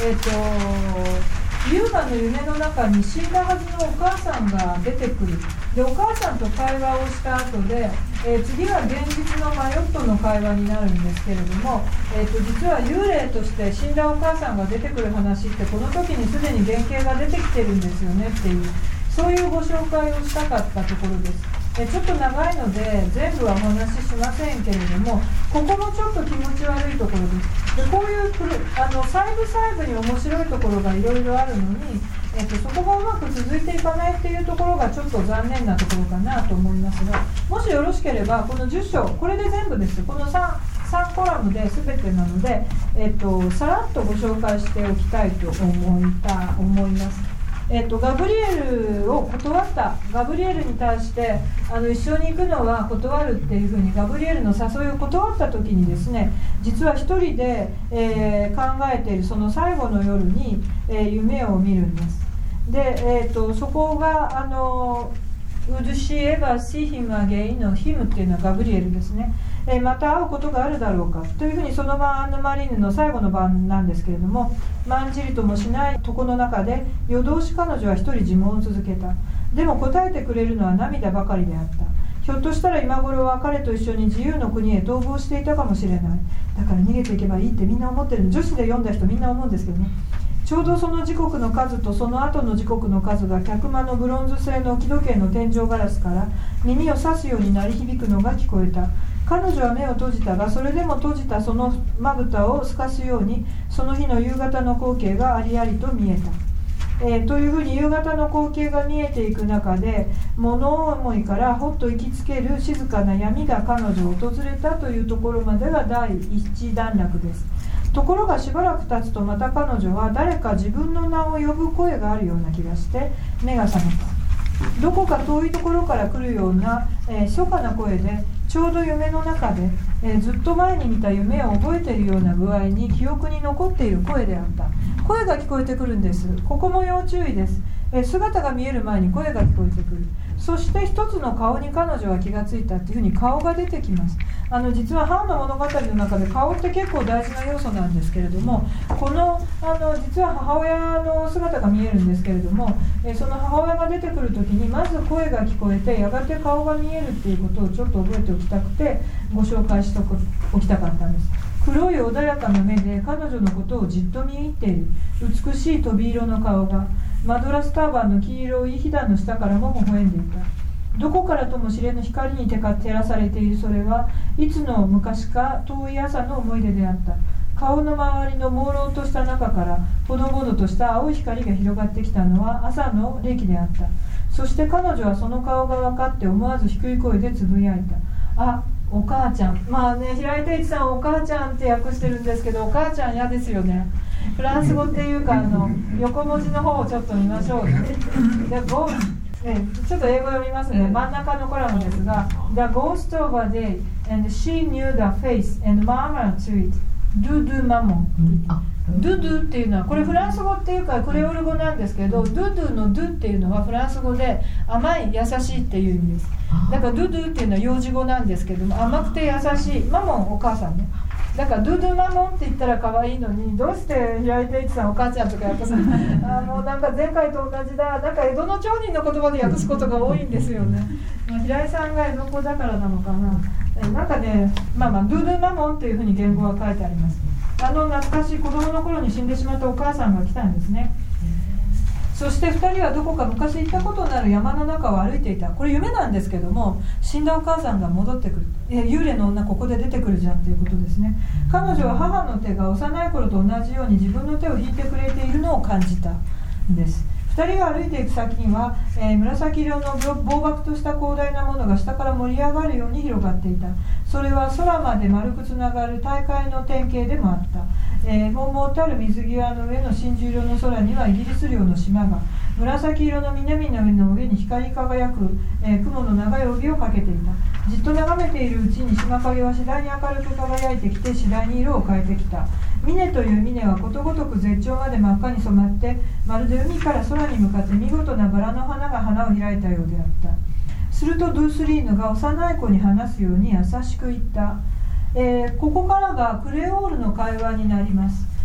えっとユーマの夢の中に死んだはずのお母さんが出てくる。でお母さんと会話をした後で、えー、次は現実のマヨットの会話になるんですけれども、えー、と実は幽霊として死んだお母さんが出てくる話ってこの時にすでに原型が出てきてるんですよねっていう、そういうご紹介をしたかったところです。えちょっと長いので全部はお話ししませんけれども、ここもちょっと気持ち悪いところです。でこういうあの細部細部に面白いところがいろいろあるのに、えっと、そこがうまく続いていかないっていうところがちょっと残念なところかなと思いますが、もしよろしければこのじゅっ章、これで全部です。この 3, 3コラムで全てなので、えっと、さらっとご紹介しておきたいと思いた思います。えっと、ガブリエルを断った、ガブリエルに対してあの一緒に行くのは断るっていうふうにガブリエルの誘いを断った時にですね、実は一人で、えー、考えているその最後の夜に、えー、夢を見るんです。で、えー、とそこがあのウドシエバシヒムアゲイのヒムっていうのはガブリエルですね。えー、また会うことがあるだろうかというふうに、その晩アンヌマリーヌの最後の晩なんですけれども、まんじりともしない床の中で夜通し彼女は一人自問を続けた。でも答えてくれるのは涙ばかりであった。ひょっとしたら今頃は彼と一緒に自由の国へ逃亡していたかもしれない。だから逃げていけばいいってみんな思ってるの。女子で読んだ人みんな思うんですけどね。ちょうどその時刻の数とその後の時刻の数が客間のブロンズ製の置き時計の天井ガラスから耳を刺すように鳴り響くのが聞こえた。彼女は目を閉じたが、それでも閉じたそのまぶたを透かすようにその日の夕方の光景がありありと見えた。えー、というふうに夕方の光景が見えていく中で、物思いからほっと行きつける静かな闇が彼女を訪れたというところまでが第一段落です。ところがしばらく経つとまた彼女は誰か自分の名を呼ぶ声があるような気がして目が覚めた。どこか遠いところから来るような、えー、密かな声で、ちょうど夢の中で、えー、ずっと前に見た夢を覚えているような具合に記憶に残っている声であった。声が聞こえてくるんです。ここも要注意です。えー、姿が見える前に声が聞こえてくる。そして一つの顔に彼女は気がついたっていうふうに顔が出てきます。あの実はハンの物語の中で顔って結構大事な要素なんですけれども、この、あの実は母親の姿が見えるんですけれども、えその母親が出てくるときにまず声が聞こえて、やがて顔が見えるっていうことをちょっと覚えておきたくてご紹介しておきたかったんです。黒い穏やかな目で彼女のことをじっと見入っている美しい飛び色の顔がマドラスターバンの黄色いひだの下からも微笑んでいた。どこからとも知れぬ光に照らされているそれはいつの昔か遠い朝の思い出であった。顔の周りの朦朧とした中からほのぼのとした青い光が広がってきたのは朝の冷気であった。そして彼女はその顔が分かって思わず低い声でつぶやいた。あ、お母ちゃん。まあね、平井定一さんお母ちゃんって訳してるんですけど、お母ちゃん嫌ですよね。フランス語っていうかあの横文字の方をちょっと見ましょうね。でごね、ちょっと英語読みますね。真ん中のコラムですが、The ghost of a day and she knew the face and murmured to it, do do maman。ドゥドゥっていうのはこれフランス語っていうかクレオル語なんですけど、ドゥドゥのドゥっていうのはフランス語で甘い優しいっていう意味です。だからドゥドゥっていうのは幼児語なんですけども、甘くて優しいマモンお母さんね。だからドゥドゥマモンって言ったら可愛いのに、どうして平井定一さんお母ちゃんとか訳すのあもうなんか前回と同じだ。なんか江戸の町人の言葉で訳すことが多いんですよね。まあ、平井さんが江戸っ子だからなのかな。えなんかね、まあまあドゥドゥマモンっていうふうに言語が書いてあります。あの懐かしい子供の頃に死んでしまったお母さんが来たんですね。そしてふたりはどこか昔行ったことのある山の中を歩いていた。これ夢なんですけども、死んだお母さんが戻ってくる。え幽霊の女ここで出てくるじゃんっていうことですね。彼女は母の手が幼い頃と同じように自分の手を引いてくれているのを感じたんです。ふたりが歩いていく先には、えー、紫色の膨漠とした広大なものが下から盛り上がるように広がっていた。それは空まで丸くつながる大海の典型でもあった。えー、もうもたる水際の上の真珠色の空にはイギリス領の島が紫色の南の上に光り輝く、えー、雲の長い帯をかけていた。じっと眺めているうちに島影は次第に明るく輝いてきて、次第に色を変えてきた。峰という峰はことごとく絶頂まで真っ赤に染まって、まるで海から空に向かって見事なバラの花が花を開いたようであった。するとドゥースリーヌが幼い子に話すように優しく言った。えー、ここからがクレオールの会話になります。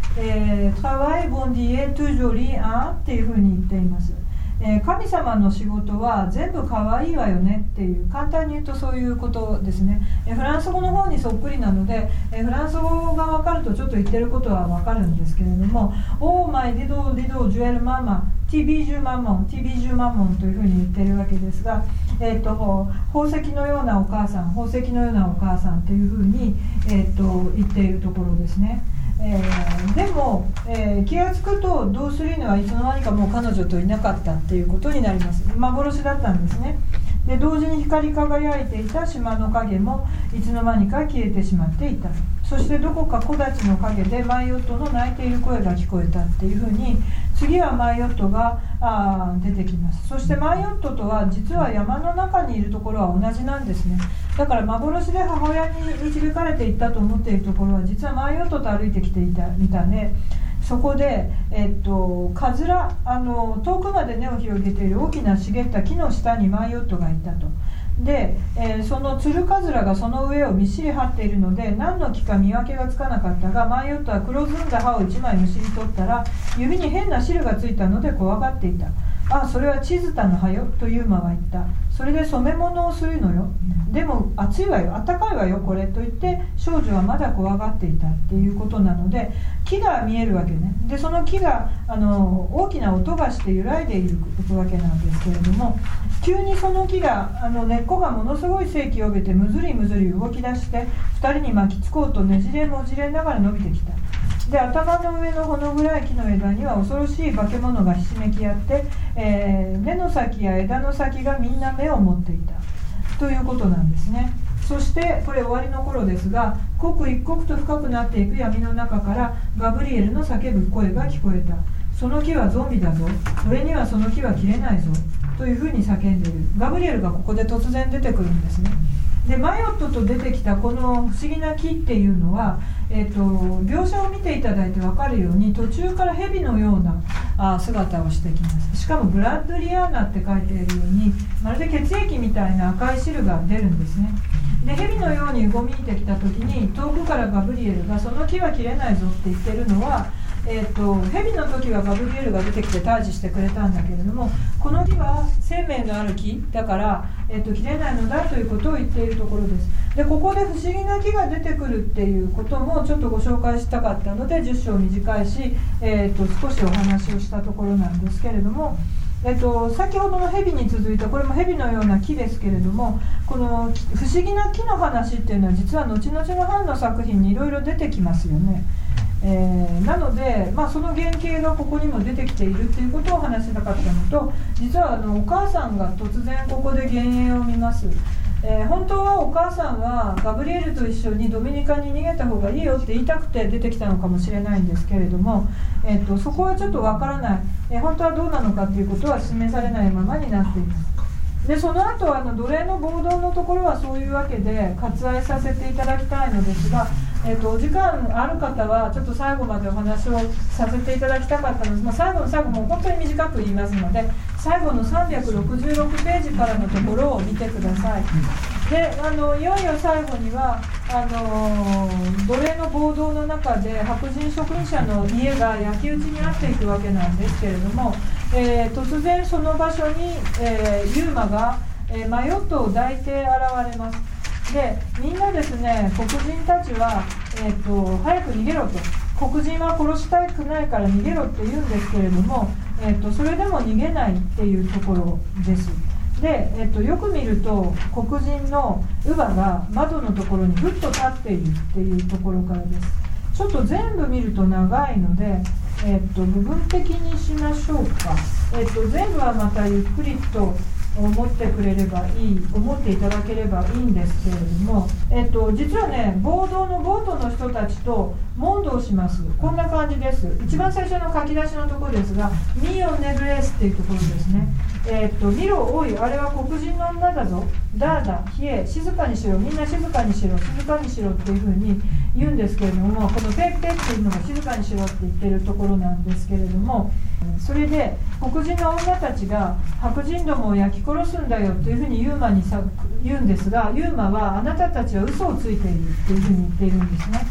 えー、travail bon Dieu tout joli hein っていうふうに言っています。えー、神様の仕事は全部可愛いわよねっていう、簡単に言うとそういうことですね。えー、フランス語の方にそっくりなので、えー、フランス語が分かるとちょっと言ってることは分かるんですけれども、オーマイリドリドジュエルママティビジュマモンティビジュマモンというふうに言ってるわけですが、えー、と宝石のようなお母さん、宝石のようなお母さんというふうに、えー、と言っているところですね。えー、でも、えー、気がつくとドースリーヌはいつの間にかもう彼女といなかったっていうことになります。幻だったんですね。で、同時に光り輝いていた島の影もいつの間にか消えてしまっていた。そしてどこか木立の陰でマイヨットの鳴いている声が聞こえたっていうふうに、次はマイヨットがあ出てきます。そしてマイヨットとは実は山の中にいるところは同じなんですね。だから幻で母親に導かれていったと思っているところは実はマイヨットと歩いてきていたみたいで、そこで、えっと、カズラあの遠くまで根を広げている大きな茂った木の下にマイヨットがいたと。で、えー、そのツルカズラがその上をみっしり張っているので何の木か見分けがつかなかったが、マイヨットは黒ずんだ葉をいちまいむしり取ったら指に変な汁がついたので怖がっていた。あ、それはチズタの葉よとユーマは言った。それで染め物をするのよ。でも暑いわよ、暖かいわよこれと言って少女はまだ怖がっていたっていうことなので、木が見えるわけね。でその木があの大きな音がして揺らいでいるわけなんですけれども、急にその木があの根っこがものすごい生気を帯びてむずりむずり動き出してふたりに巻きつこうとねじれもじれながら伸びてきた。で頭の上のほの暗い木の枝には恐ろしい化け物がひしめき合って、えー、根の先や枝の先がみんな目を持っていたということなんですね。そしてこれ終わりの頃ですが、刻一刻と深くなっていく闇の中からガブリエルの叫ぶ声が聞こえた。その木はゾンビだぞ、俺にはその木は切れないぞというふうに叫んでいる。ガブリエルがここで突然出てくるんですね。でマヨットと出てきたこの不思議な木っていうのは、えー、と描写を見ていただいて分かるように途中から蛇のようなあ姿をしてきます。しかもブラッドリアーナって書いているようにまるで血液みたいな赤い汁が出るんですね。で蛇のようにうごめいてきた時に遠くからガブリエルがその木は切れないぞって言ってるのは、えー、と蛇の時はガブリエルが出てきて退治してくれたんだけれども、この木は生命のある木だから、えー、と切れないのだということを言っているところです。でここで不思議な木が出てくるっていうこともちょっとご紹介したかったのでじゅっ章短いし、えー、と少しお話をしたところなんですけれども、えっと、先ほどの蛇に続いてこれも蛇のような木ですけれども、この不思議な木の話っていうのは実は後々のハンの作品にいろいろ出てきますよね。えー、なので、まあ、その原型がここにも出てきているっていうことを話したかったのと、実はあのお母さんが突然ここで幻影を見ます。えー、本当はお母さんはガブリエルと一緒にドミニカに逃げた方がいいよって言いたくて出てきたのかもしれないんですけれども、えー、とそこはちょっとわからない、えー、本当はどうなのかということは示されないままになっています。でその後あの奴隷の暴動のところはそういうわけで割愛させていただきたいのですが、えー、とお時間ある方はちょっと最後までお話をさせていただきたかったのです、まあ、最後の最後も本当に短く言いますので最後のさんびゃくろくじゅうろくページからのところを見てください。であのいよいよ最後にはあの奴隷の暴動の中で白人職員者の家が焼き討ちにあっていくわけなんですけれども、えー、突然その場所に、えー、ユーマが、えー、マヨットを抱いて現れます。でみんなですね、黒人たちは、えー、と早く逃げろと、黒人は殺したくないから逃げろって言うんですけれども、えー、とそれでも逃げないっていうところです。で、えっと、よく見ると黒人の乳母が窓のところにふっと立っているっていうところからです。ちょっと全部見ると長いので、えっと、部分的にしましょうか。えっと、全部はまたゆっくりと思ってくれればいい、思っていただければいいんですけれども、えっと、実はね、暴動のボートの人たちと問答します。こんな感じです。一番最初の書き出しのところですが、ミオネグレースっていうところですね。えっと、見ろ、おい、あれは黒人の女だぞ。ダーダ、冷え、静かにしろ、みんな静かにしろ、静かにしろっていうふうに言うんですけれども、このペッペっていうのが静かにしろって言ってるところなんですけれども、それで黒人の女たちが白人どもを焼き殺すんだよというふうにユーマにさ言うんですが、ユーマはあなたたちは嘘をついているというふうに言っているんですね。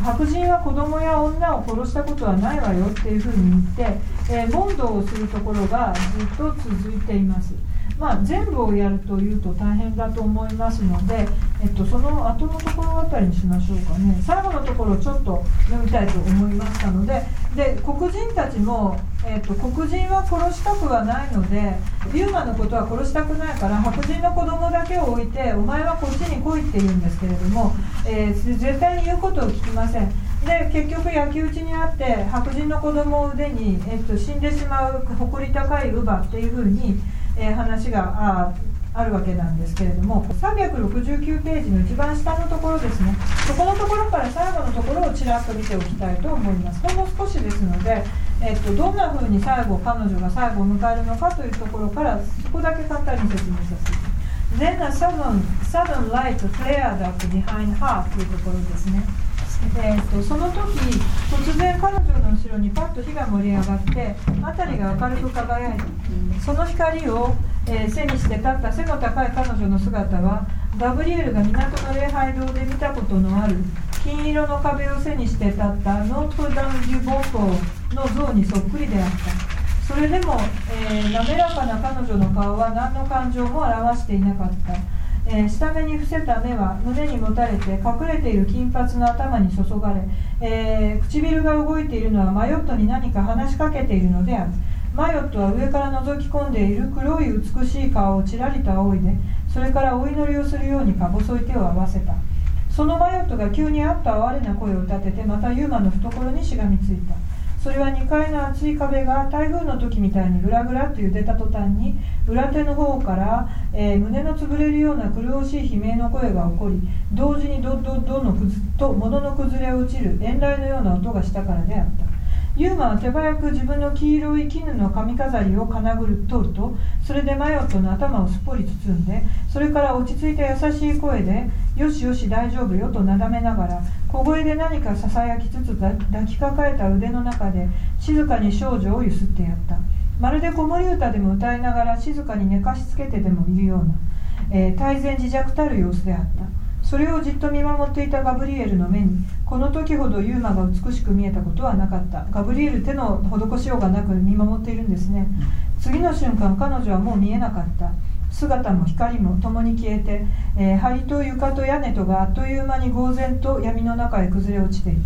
白人は子供や女を殺したことはないわよっていうふうに言って、えー、問答をするところがずっと続いています。まあ、全部をやるというと大変だと思いますので、えっと、その後のところあたりにしましょうかね。最後のところをちょっと読みたいと思いましたので、で黒人たちも、えっと、黒人は殺したくはないので、ユーマのことは殺したくないから白人の子供だけを置いてお前はこっちに来いって言うんですけれども、えー、絶対に言うことを聞きません。で結局焼き討ちにあって白人の子供を腕に、えっと、死んでしまう誇り高い乳母っていうふうに、えー、話が あ, あるわけなんですけれども、さんびゃくろくじゅうきゅうページの一番下のところですね、そこのところから最後のところをちらっと見ておきたいと思います。ほんの少しですので、えっと、どんなふうに最後彼女が最後を迎えるのかというところからそこだけ簡単に説明させて。Then a sudden, sudden light flared up behind her というところですね。えー、とその時突然彼女の後ろにパッと火が盛り上がって辺りが明るく輝いた。その光を、えー、背にして立った背の高い彼女の姿はガブリエルが港の礼拝堂で見たことのある金色の壁を背にして立ったノートルダム・デュ・ボンポーの像にそっくりであった。それでも、えー、滑らかな彼女の顔は何の感情も表していなかった。えー、下目に伏せた目は胸にもたれて隠れている金髪の頭に注がれ、えー、唇が動いているのはマヨットに何か話しかけているのである。マヨットは上から覗き込んでいる黒い美しい顔をちらりと仰いで、それからお祈りをするようにか細い手を合わせた。そのマヨットが急にあっと哀れな声を立ててまたユーマの懐にしがみついた。それはにかいの厚い壁が台風の時みたいにグラグラと揺れた途端に裏手の方から、えー、胸の潰れるような苦しい悲鳴の声が起こり、同時にドッドッドのくずと物の崩れ落ちる遠雷のような音がしたからであった。ユーマは手早く自分の黄色い絹の髪飾りを金ぐる取ると、それでマヨットの頭をすっぽり包んで、それから落ち着いた優しい声でよしよし大丈夫よとなだめながら小声で何かささやきつつ抱きかかえた腕の中で静かに少女をゆすってやった。まるで子守歌でも歌いながら静かに寝かしつけてでもいるような、えー、大然自弱たる様子であった。それをじっと見守っていたガブリエルの目にこの時ほどユーマが美しく見えたことはなかった。ガブリエル手の施しようがなく見守っているんですね。次の瞬間彼女はもう見えなかった。姿も光も共に消えて、えー、梁と床と屋根とがあっという間に呆然と闇の中へ崩れ落ちていった。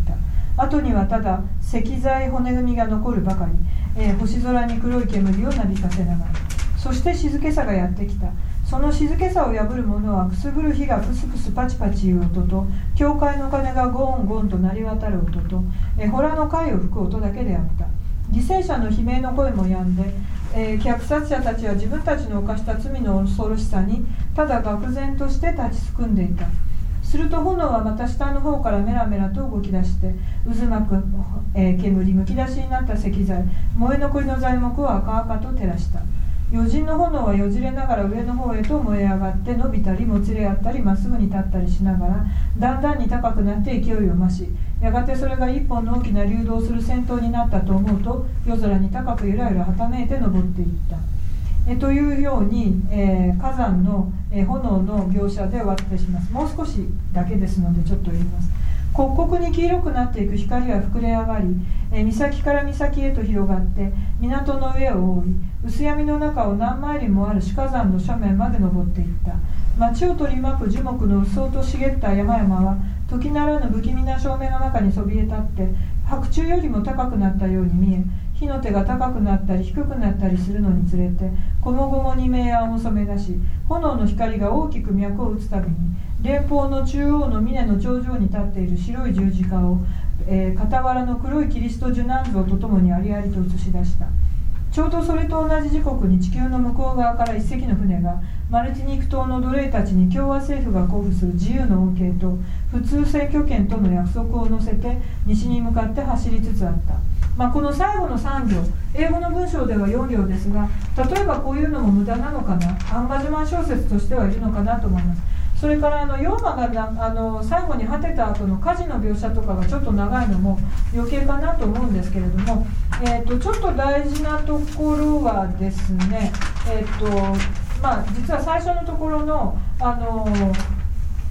後にはただ石材骨組みが残るばかり、えー、星空に黒い煙をなびかせながら、そして静けさがやってきた。その静けさを破るものはくすぶる火がプスプスパチパチいう音と教会の鐘がゴンゴンと鳴り渡る音と、えー、洞の貝を吹く音だけであった。犠牲者の悲鳴の声も止んで、えー、虐殺者たちは自分たちの犯した罪の恐ろしさにただ愕然として立ちすくんでいた。すると炎はまた下の方からメラメラと動き出して渦巻く、えー、煙むき出しになった石材、燃え残りの材木を赤々と照らした。余人の炎はよじれながら上の方へと燃え上がって伸びたりもつれ合ったりまっすぐに立ったりしながらだんだんに高くなって勢いを増し、やがてそれが一本の大きな流動する先頭になったと思うと夜空に高くゆらゆらはためいて登っていった。えというように、えー、火山の、えー、炎の描写で終わってします。もう少しだけですのでちょっと言います。刻々に黄色くなっていく光は膨れ上がり、えー、岬から岬へと広がって港の上を覆い、薄闇の中を何マイリもある死火山の斜面まで登っていった。町を取り巻く樹木のうっそうと茂った山々は時ならぬ不気味な照明の中にそびえ立って白昼よりも高くなったように見え、火の手が高くなったり低くなったりするのにつれてこもごもに明暗を染め出し、炎の光が大きく脈を打つたびに連峰の中央の峰の頂上に立っている白い十字架を、えー、傍らの黒いキリスト受難像とともにありありと映し出した。ちょうどそれと同じ時刻に地球の向こう側から一隻の船がマルティニク島の奴隷たちに共和政府が交付する自由の恩恵と普通選挙権との約束を乗せて西に向かって走りつつあった。まあ、この最後のさん行、英語の文章ではよん行ですが、例えばこういうのも無駄なのかな、アンガジュマン小説としてはいるのかなと思います。それからあのヨーマがなあの最後に果てた後の火事の描写とかがちょっと長いのも余計かなと思うんですけれども、えー、とちょっと大事なところはですね、えーとまあ、実は最初のところの、あの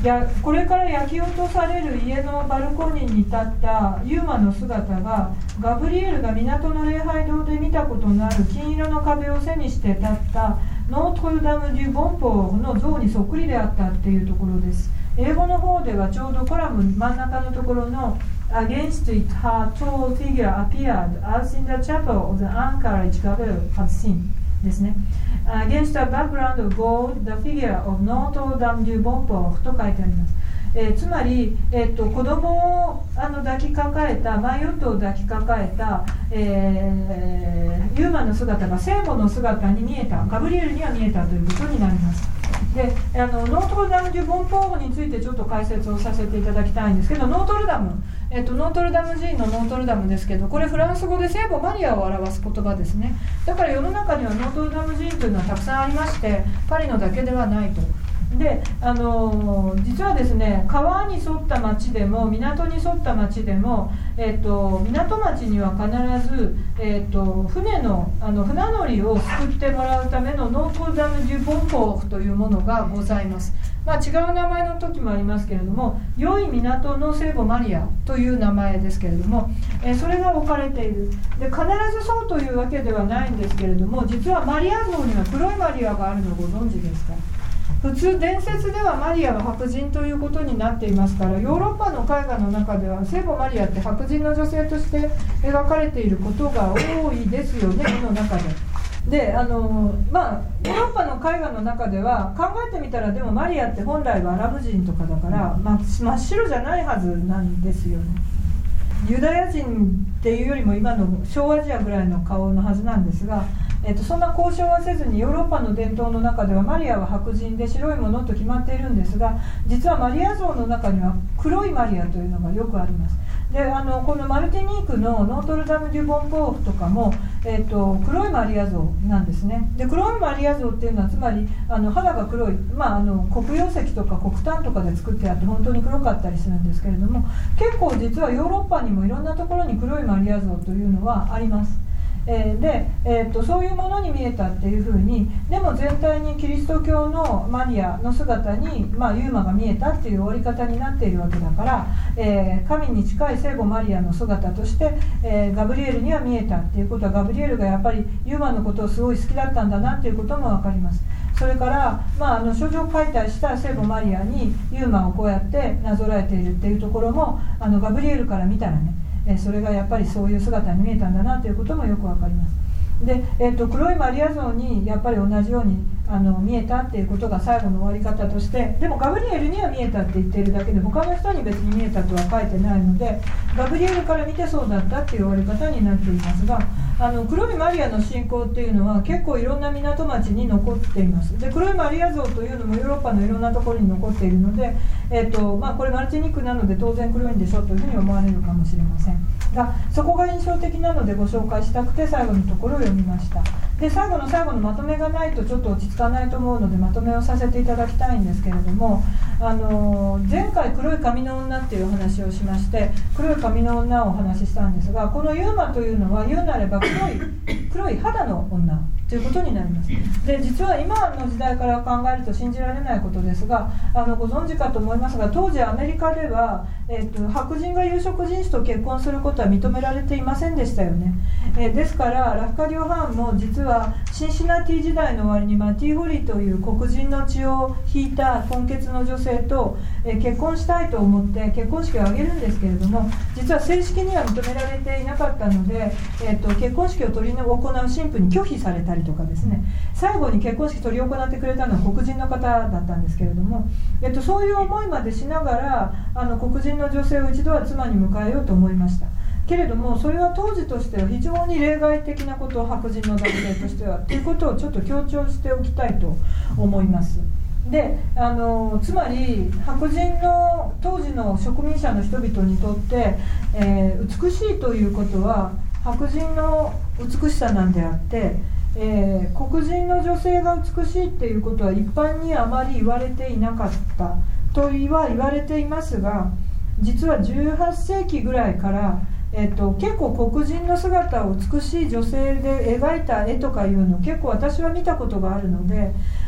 やこれから焼き落とされる家のバルコニーに立ったユーマの姿が、ガブリエルが港の礼拝堂で見たことのある金色の壁を背にして立ったノートルダム・デュ・ボンポーの像にそっくりであったっていうところです。英語の方ではちょうどコラム真ん中のところの Against it, her tall figure appeared as in the chapel of the Anchorage Gabriel had seen ですね。Against a background of gold, the figure of Notre Dame du Bonport と書いてあります。えー、つまり、えー、と子供をあの抱きかかえた、マイヨットを抱きかかえた、えー、ユーマの姿が聖母の姿に見えた、ガブリエルには見えたということになります。であのノートルダム・デュ・ボンポールについてちょっと解説をさせていただきたいんですけど、ノートルダム、えっと、ノートルダム寺院のノートルダムですけど、これフランス語で聖母マリアを表す言葉ですね。だから世の中にはノートルダム寺院というのはたくさんありまして、パリのだけではないと。であの実はですね、川に沿った町でも港に沿った町でも、えっと、港町には必ず、えっと、船の、あの船乗りを救ってもらうためのノートルダム・デュ・ボンポールというものがございます。まあ、違う名前の時もありますけれども、良い港の聖母マリアという名前ですけれども、えー、それが置かれている。で必ずそうというわけではないんですけれども、実はマリア像には黒いマリアがあるのをご存知ですか？普通伝説ではマリアは白人ということになっていますから、ヨーロッパの絵画の中では聖母マリアって白人の女性として描かれていることが多いですよね、絵の中で。であのまあ、ヨーロッパの絵画の中では考えてみたら、でもマリアって本来はアラブ人とかだから、まあ、真っ白じゃないはずなんですよね。ユダヤ人っていうよりも今の小アジアぐらいの顔のはずなんですが、えっと、そんな交渉はせずにヨーロッパの伝統の中ではマリアは白人で白いものと決まっているんですが、実はマリア像の中には黒いマリアというのがよくあります。であのこのマルティニークのノートルダム・デュ・ボンポールとかも、えー、と黒いマリア像なんですね。で黒いマリア像っていうのはつまりあの肌が黒い、まあ、あの黒曜石とか黒炭とかで作ってあって本当に黒かったりするんですけれども、結構実はヨーロッパにもいろんなところに黒いマリア像というのはあります。えー、で、えー、とそういうものに見えたっていうふうに、でも全体にキリスト教のマリアの姿に、まあ、ユーマが見えたっていう終わり方になっているわけだから、えー、神に近い聖母マリアの姿として、えー、ガブリエルには見えたっていうことは、ガブリエルがやっぱりユーマのことをすごい好きだったんだなっていうことも分かります。それから、まあ、あの書状解体した聖母マリアにユーマをこうやってなぞらえているっていうところも、あのガブリエルから見たらね、えそれがやっぱりそういう姿に見えたんだなということもよくわかります。で、えー、と黒いマリア像にやっぱり同じようにあの見えたっていうことが最後の終わり方として、でもガブリエルには見えたって言っているだけで他の人に別に見えたとは書いてないので、ガブリエルから見てそうだったっていう終わり方になっていますが、あの黒いマリアの信仰っていうのは結構いろんな港町に残っています。で黒いマリア像というのもヨーロッパのいろんなところに残っているので、えーとまあ、これマルティニックなので当然黒いんでしょというふうに思われるかもしれませんが、そこが印象的なのでご紹介したくて最後のところを読みました。で最後の最後のまとめがないとちょっと落ち着かないと思うのでまとめをさせていただきたいんですけれども、あの前回黒い髪の女っていうお話をしまして、黒い髪の女をお話ししたんですが、このユーマというのは言うなれば黒い黒い肌の女ということになります。で実は今の時代から考えると信じられないことですが、あのご存知かと思いますが、当時アメリカでは、えー、と白人が有色人種と結婚することは認められていませんでしたよね。えー、ですからラフカディオ・ハーンも実はシンシナティ時代の終わりにマティ・ホリーという黒人の血を引いた混血の女性と、えー、結婚したいと思って結婚式を挙げるんですけれども、実は正式には認められていなかったので、えー、と結婚式を取り行う神父に拒否されたりとかですね、最後に結婚式取り行ってくれたのは黒人の方だったんですけれども、えー、とそういう思いまでしながらあの黒人の女性を一度は妻に迎えようと思いましたけれども、それは当時としては非常に例外的なことを白人の男性としてはということをちょっと強調しておきたいと思います。であのつまり白人の当時の植民者の人々にとって、えー、美しいということは白人の美しさなんであって、えー、黒人の女性が美しいっていうことは一般にあまり言われていなかったとは言われていますが、実はじゅうはっせいきぐらいからえー、と結構黒人の姿を美しい女性で描いた絵とかいうのを結構私は見たことがあるので、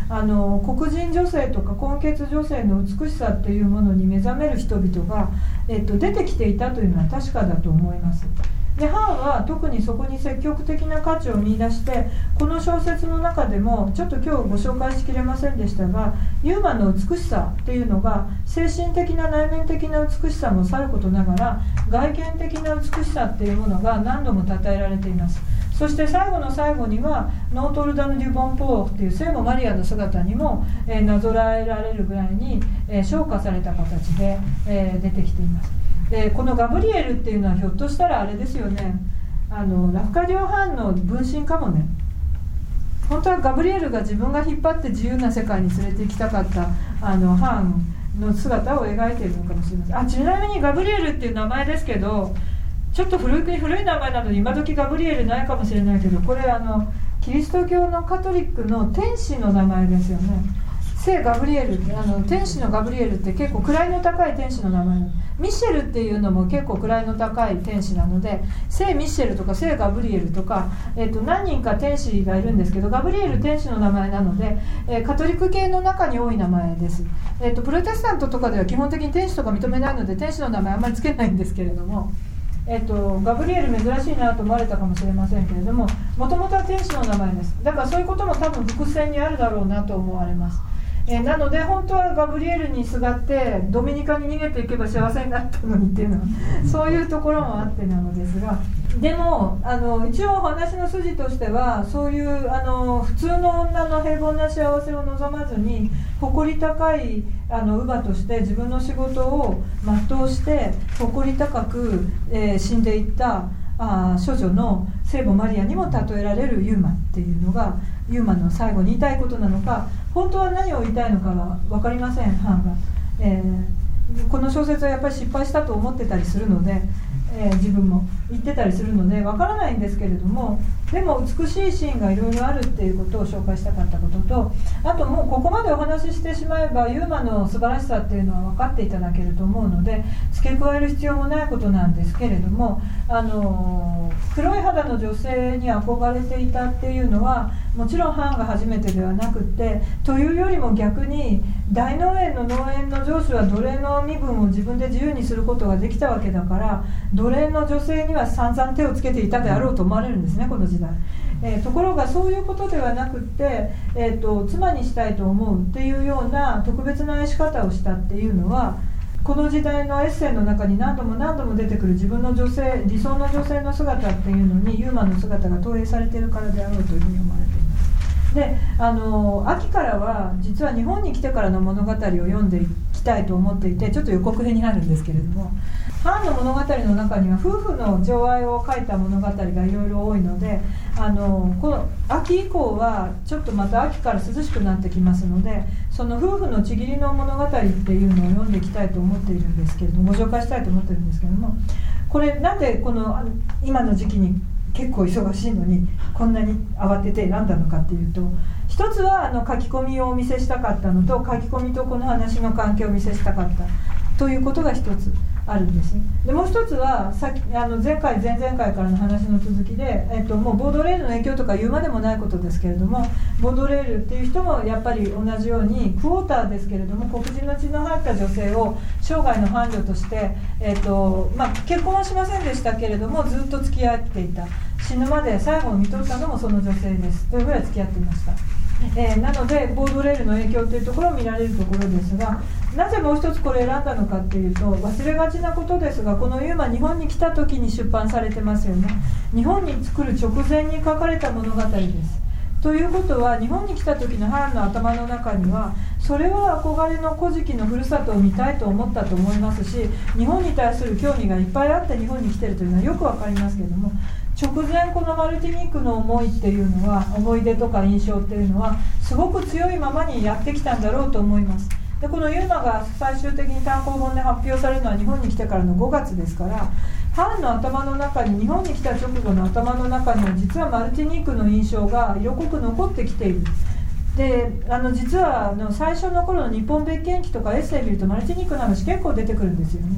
あの黒人女性とか混血女性の美しさっていうものに目覚める人々が、えっと、出てきていたというのは確かだと思います。でハンは特にそこに積極的な価値を見出して、この小説の中でもちょっと今日ご紹介しきれませんでしたが、ユーマの美しさっていうのが精神的な内面的な美しさもさることながら、外見的な美しさっていうものが何度も称えられています。そして最後の最後にはノートルダム・デュ・ボンポーっていう聖母マリアの姿にも、えー、なぞらえられるぐらいに、えー、昇華された形で、えー、出てきています。でこのガブリエルっていうのはひょっとしたらあれですよね、あのラフカディオ・ハンの分身かもね。本当はガブリエルが自分が引っ張って自由な世界に連れて行きたかったあのハンの姿を描いているのかもしれません。あちなみにガブリエルっていう名前ですけど、ちょっと古い古い名前なので今時ガブリエルないかもしれないけど、これあのキリスト教のカトリックの天使の名前ですよね。聖ガブリエル、あの天使のガブリエルって結構位の高い天使の名前。ミシェルっていうのも結構位の高い天使なので、聖ミシェルとか聖ガブリエルとか、えー、と何人か天使がいるんですけど、ガブリエル天使の名前なので、えー、カトリック系の中に多い名前です。えー、とプロテスタントとかでは基本的に天使とか認めないので天使の名前あんまりつけないんですけれども、えっと、ガブリエル珍しいなと思われたかもしれませんけれども、もともとは天使の名前です。だからそういうことも多分伏線にあるだろうなと思われます。えー、なので本当はガブリエルにすがってドミニカに逃げていけば幸せになったのにっていうのはそういうところもあってなのですが、でもあの一応お話の筋としては、そういうあの普通の女の平凡な幸せを望まずに誇り高いあの乳母として自分の仕事を全うして誇り高く、えー、死んでいったあ処女の聖母マリアにも例えられるユーマっていうのがユーマの最後に言いたいことなのか、本当は何を言いたいのかは分かりません。ハンが、えー、この小説はやっぱり失敗したと思ってたりするので、えー、自分も言ってたりするので分からないんですけれども、でも美しいシーンがいろいろあるっていうことを紹介したかったことと、あともうここまでお話ししてしまえばユーマの素晴らしさっていうのは分かっていただけると思うので付け加える必要もないことなんですけれども、あの黒い肌の女性に憧れていたっていうのはもちろんハンが初めてではなくって、というよりも逆に大農園の農園の上司は奴隷の身分を自分で自由にすることができたわけだから、奴隷の女性には散々手をつけていたであろうと思われるんですね、この時代。えー、ところがそういうことではなくって、えー、と妻にしたいと思うっていうような特別な愛し方をしたっていうのは、この時代のエッセイの中に何度も何度も出てくる自分の女性、理想の女性の姿っていうのにユーマの姿が投影されているからであろうというふうに思われています。であの秋からは実は日本に来てからの物語を読んでいきたいと思っていて、ちょっと予告編になるんですけれども、ハンの物語の中には夫婦の情愛を書いた物語がいろいろ多いので、あのこの秋以降はちょっとまた秋から涼しくなってきますので、その夫婦のちぎりの物語っていうのを読んでいきたいと思っているんですけれども、ご紹介したいと思ってるんですけれども、これなんでこの今の時期に結構忙しいのにこんなに慌てて選んだのかっていうと、一つはあの書き込みをお見せしたかったのと、書き込みとこの話の関係をお見せしたかったということが一つあるんです。でもう一つはさっきあの前回前々回からの話の続きで、えっと、もうボードレールの影響とか言うまでもないことですけれども、ボードレールっていう人もやっぱり同じようにクォーターですけれども、黒人の血の入った女性を生涯の伴侶として、えっとまあ、結婚はしませんでしたけれどもずっと付き合っていた、死ぬまで最後を見とったのもその女性ですというぐらい付き合っていました。えー、なのでボードレールの影響というところを見られるところですが、なぜもう一つこれ選んだのかっていうと、忘れがちなことですが、このユーマ日本に来た時に出版されてますよね。日本に作る直前に書かれた物語です。ということは日本に来た時のハンの頭の中には、それは憧れの古事記のふるさとを見たいと思ったと思いますし、日本に対する興味がいっぱいあって日本に来てるというのはよくわかりますけれども、直前このマルティニークの思いっていうのは、思い出とか印象っていうのはすごく強いままにやってきたんだろうと思います。でこのユーマが最終的に単行本で発表されるのは日本に来てからのごがつですから、ハンの頭の中に、日本に来た直後の頭の中には実はマルティニークの印象が色濃く残ってきている。であの実はあの最初の頃の日本別件記とかエッセイ見るとマルティニークの話結構出てくるんですよね。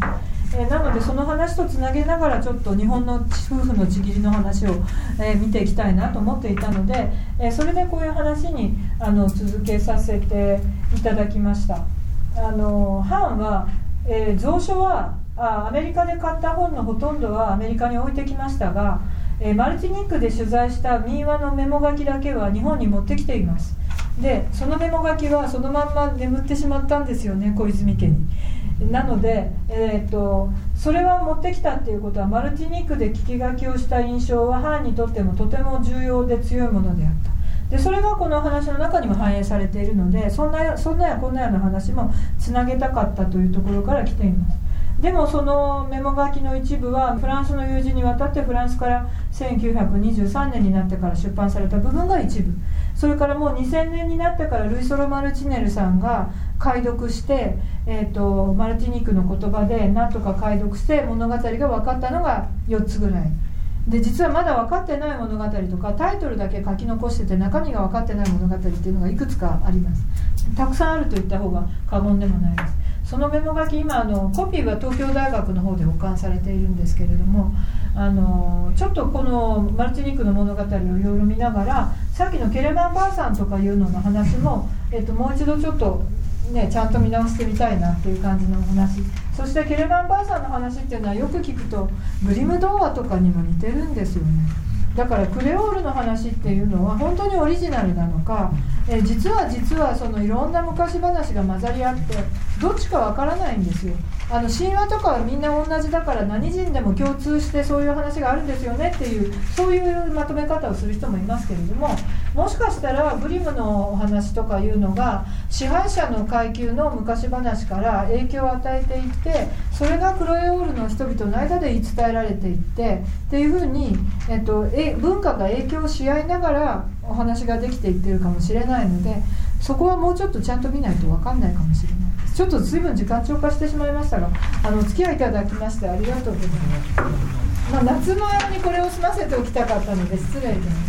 えー、なのでその話とつなげながらちょっと日本の夫婦のちぎりの話を、えー、見ていきたいなと思っていたので、えー、それでこういう話にあの続けさせていただきました。あのハンは、えー、蔵書はあアメリカで買った本のほとんどはアメリカに置いてきましたが、えー、マルティニックで取材した民話のメモ書きだけは日本に持ってきています。でそのメモ書きはそのまんま眠ってしまったんですよね、小泉家に。なので、えー、とそれは持ってきたっていうことはマルティニックで聞き書きをした印象はハンにとってもとても重要で強いものであった。でそれがこの話の中にも反映されているので、そんなそんなやこんなやの話もつなげたかったというところから来ています。でもそのメモ書きの一部はフランスの友人に渡ってフランスからせんきゅうひゃくにじゅうさんねんになってから出版された部分が一部、それからもうにせんねんになってからルイソロ・マルチネルさんが解読して、えー、とマルティニックの言葉でなんとか解読して物語が分かったのがよっつぐらいで、実はまだ分かってない物語とかタイトルだけ書き残してて中身が分かってない物語っていうのがいくつかあります。たくさんあると言った方が過言でもないです。そのメモ書き今あのコピーは東京大学の方で保管されているんですけれども、あのちょっとこのマルティニックの物語をいろいろ見ながら、さっきのケレマンばあさんとかいうのの話も、えっと、もう一度ちょっとねちゃんと見直してみたいなっていう感じの話。そしてケレマンばあさんの話っていうのはよく聞くとグリム童話とかにも似てるんですよね。だからクレオールの話っていうのは本当にオリジナルなのか、え実は実はそのいろんな昔話が混ざり合ってどっちかわからないんですよ。あの神話とかはみんな同じだから何人でも共通してそういう話があるんですよねっていうそういうまとめ方をする人もいますけれども、もしかしたらグリムのお話とかいうのが支配者の階級の昔話から影響を与えていって、それがクロエオールの人々の間で言い伝えられていってっていうふうに、えっと、え文化が影響し合いながらお話ができていってるかもしれないので、そこはもうちょっとちゃんと見ないと分かんないかもしれないです。ちょっと随分時間超過してしまいましたが、あのお付き合いいただきましてありがとうございます。まあ、夏の間にこれを済ませておきたかったので失礼いたします。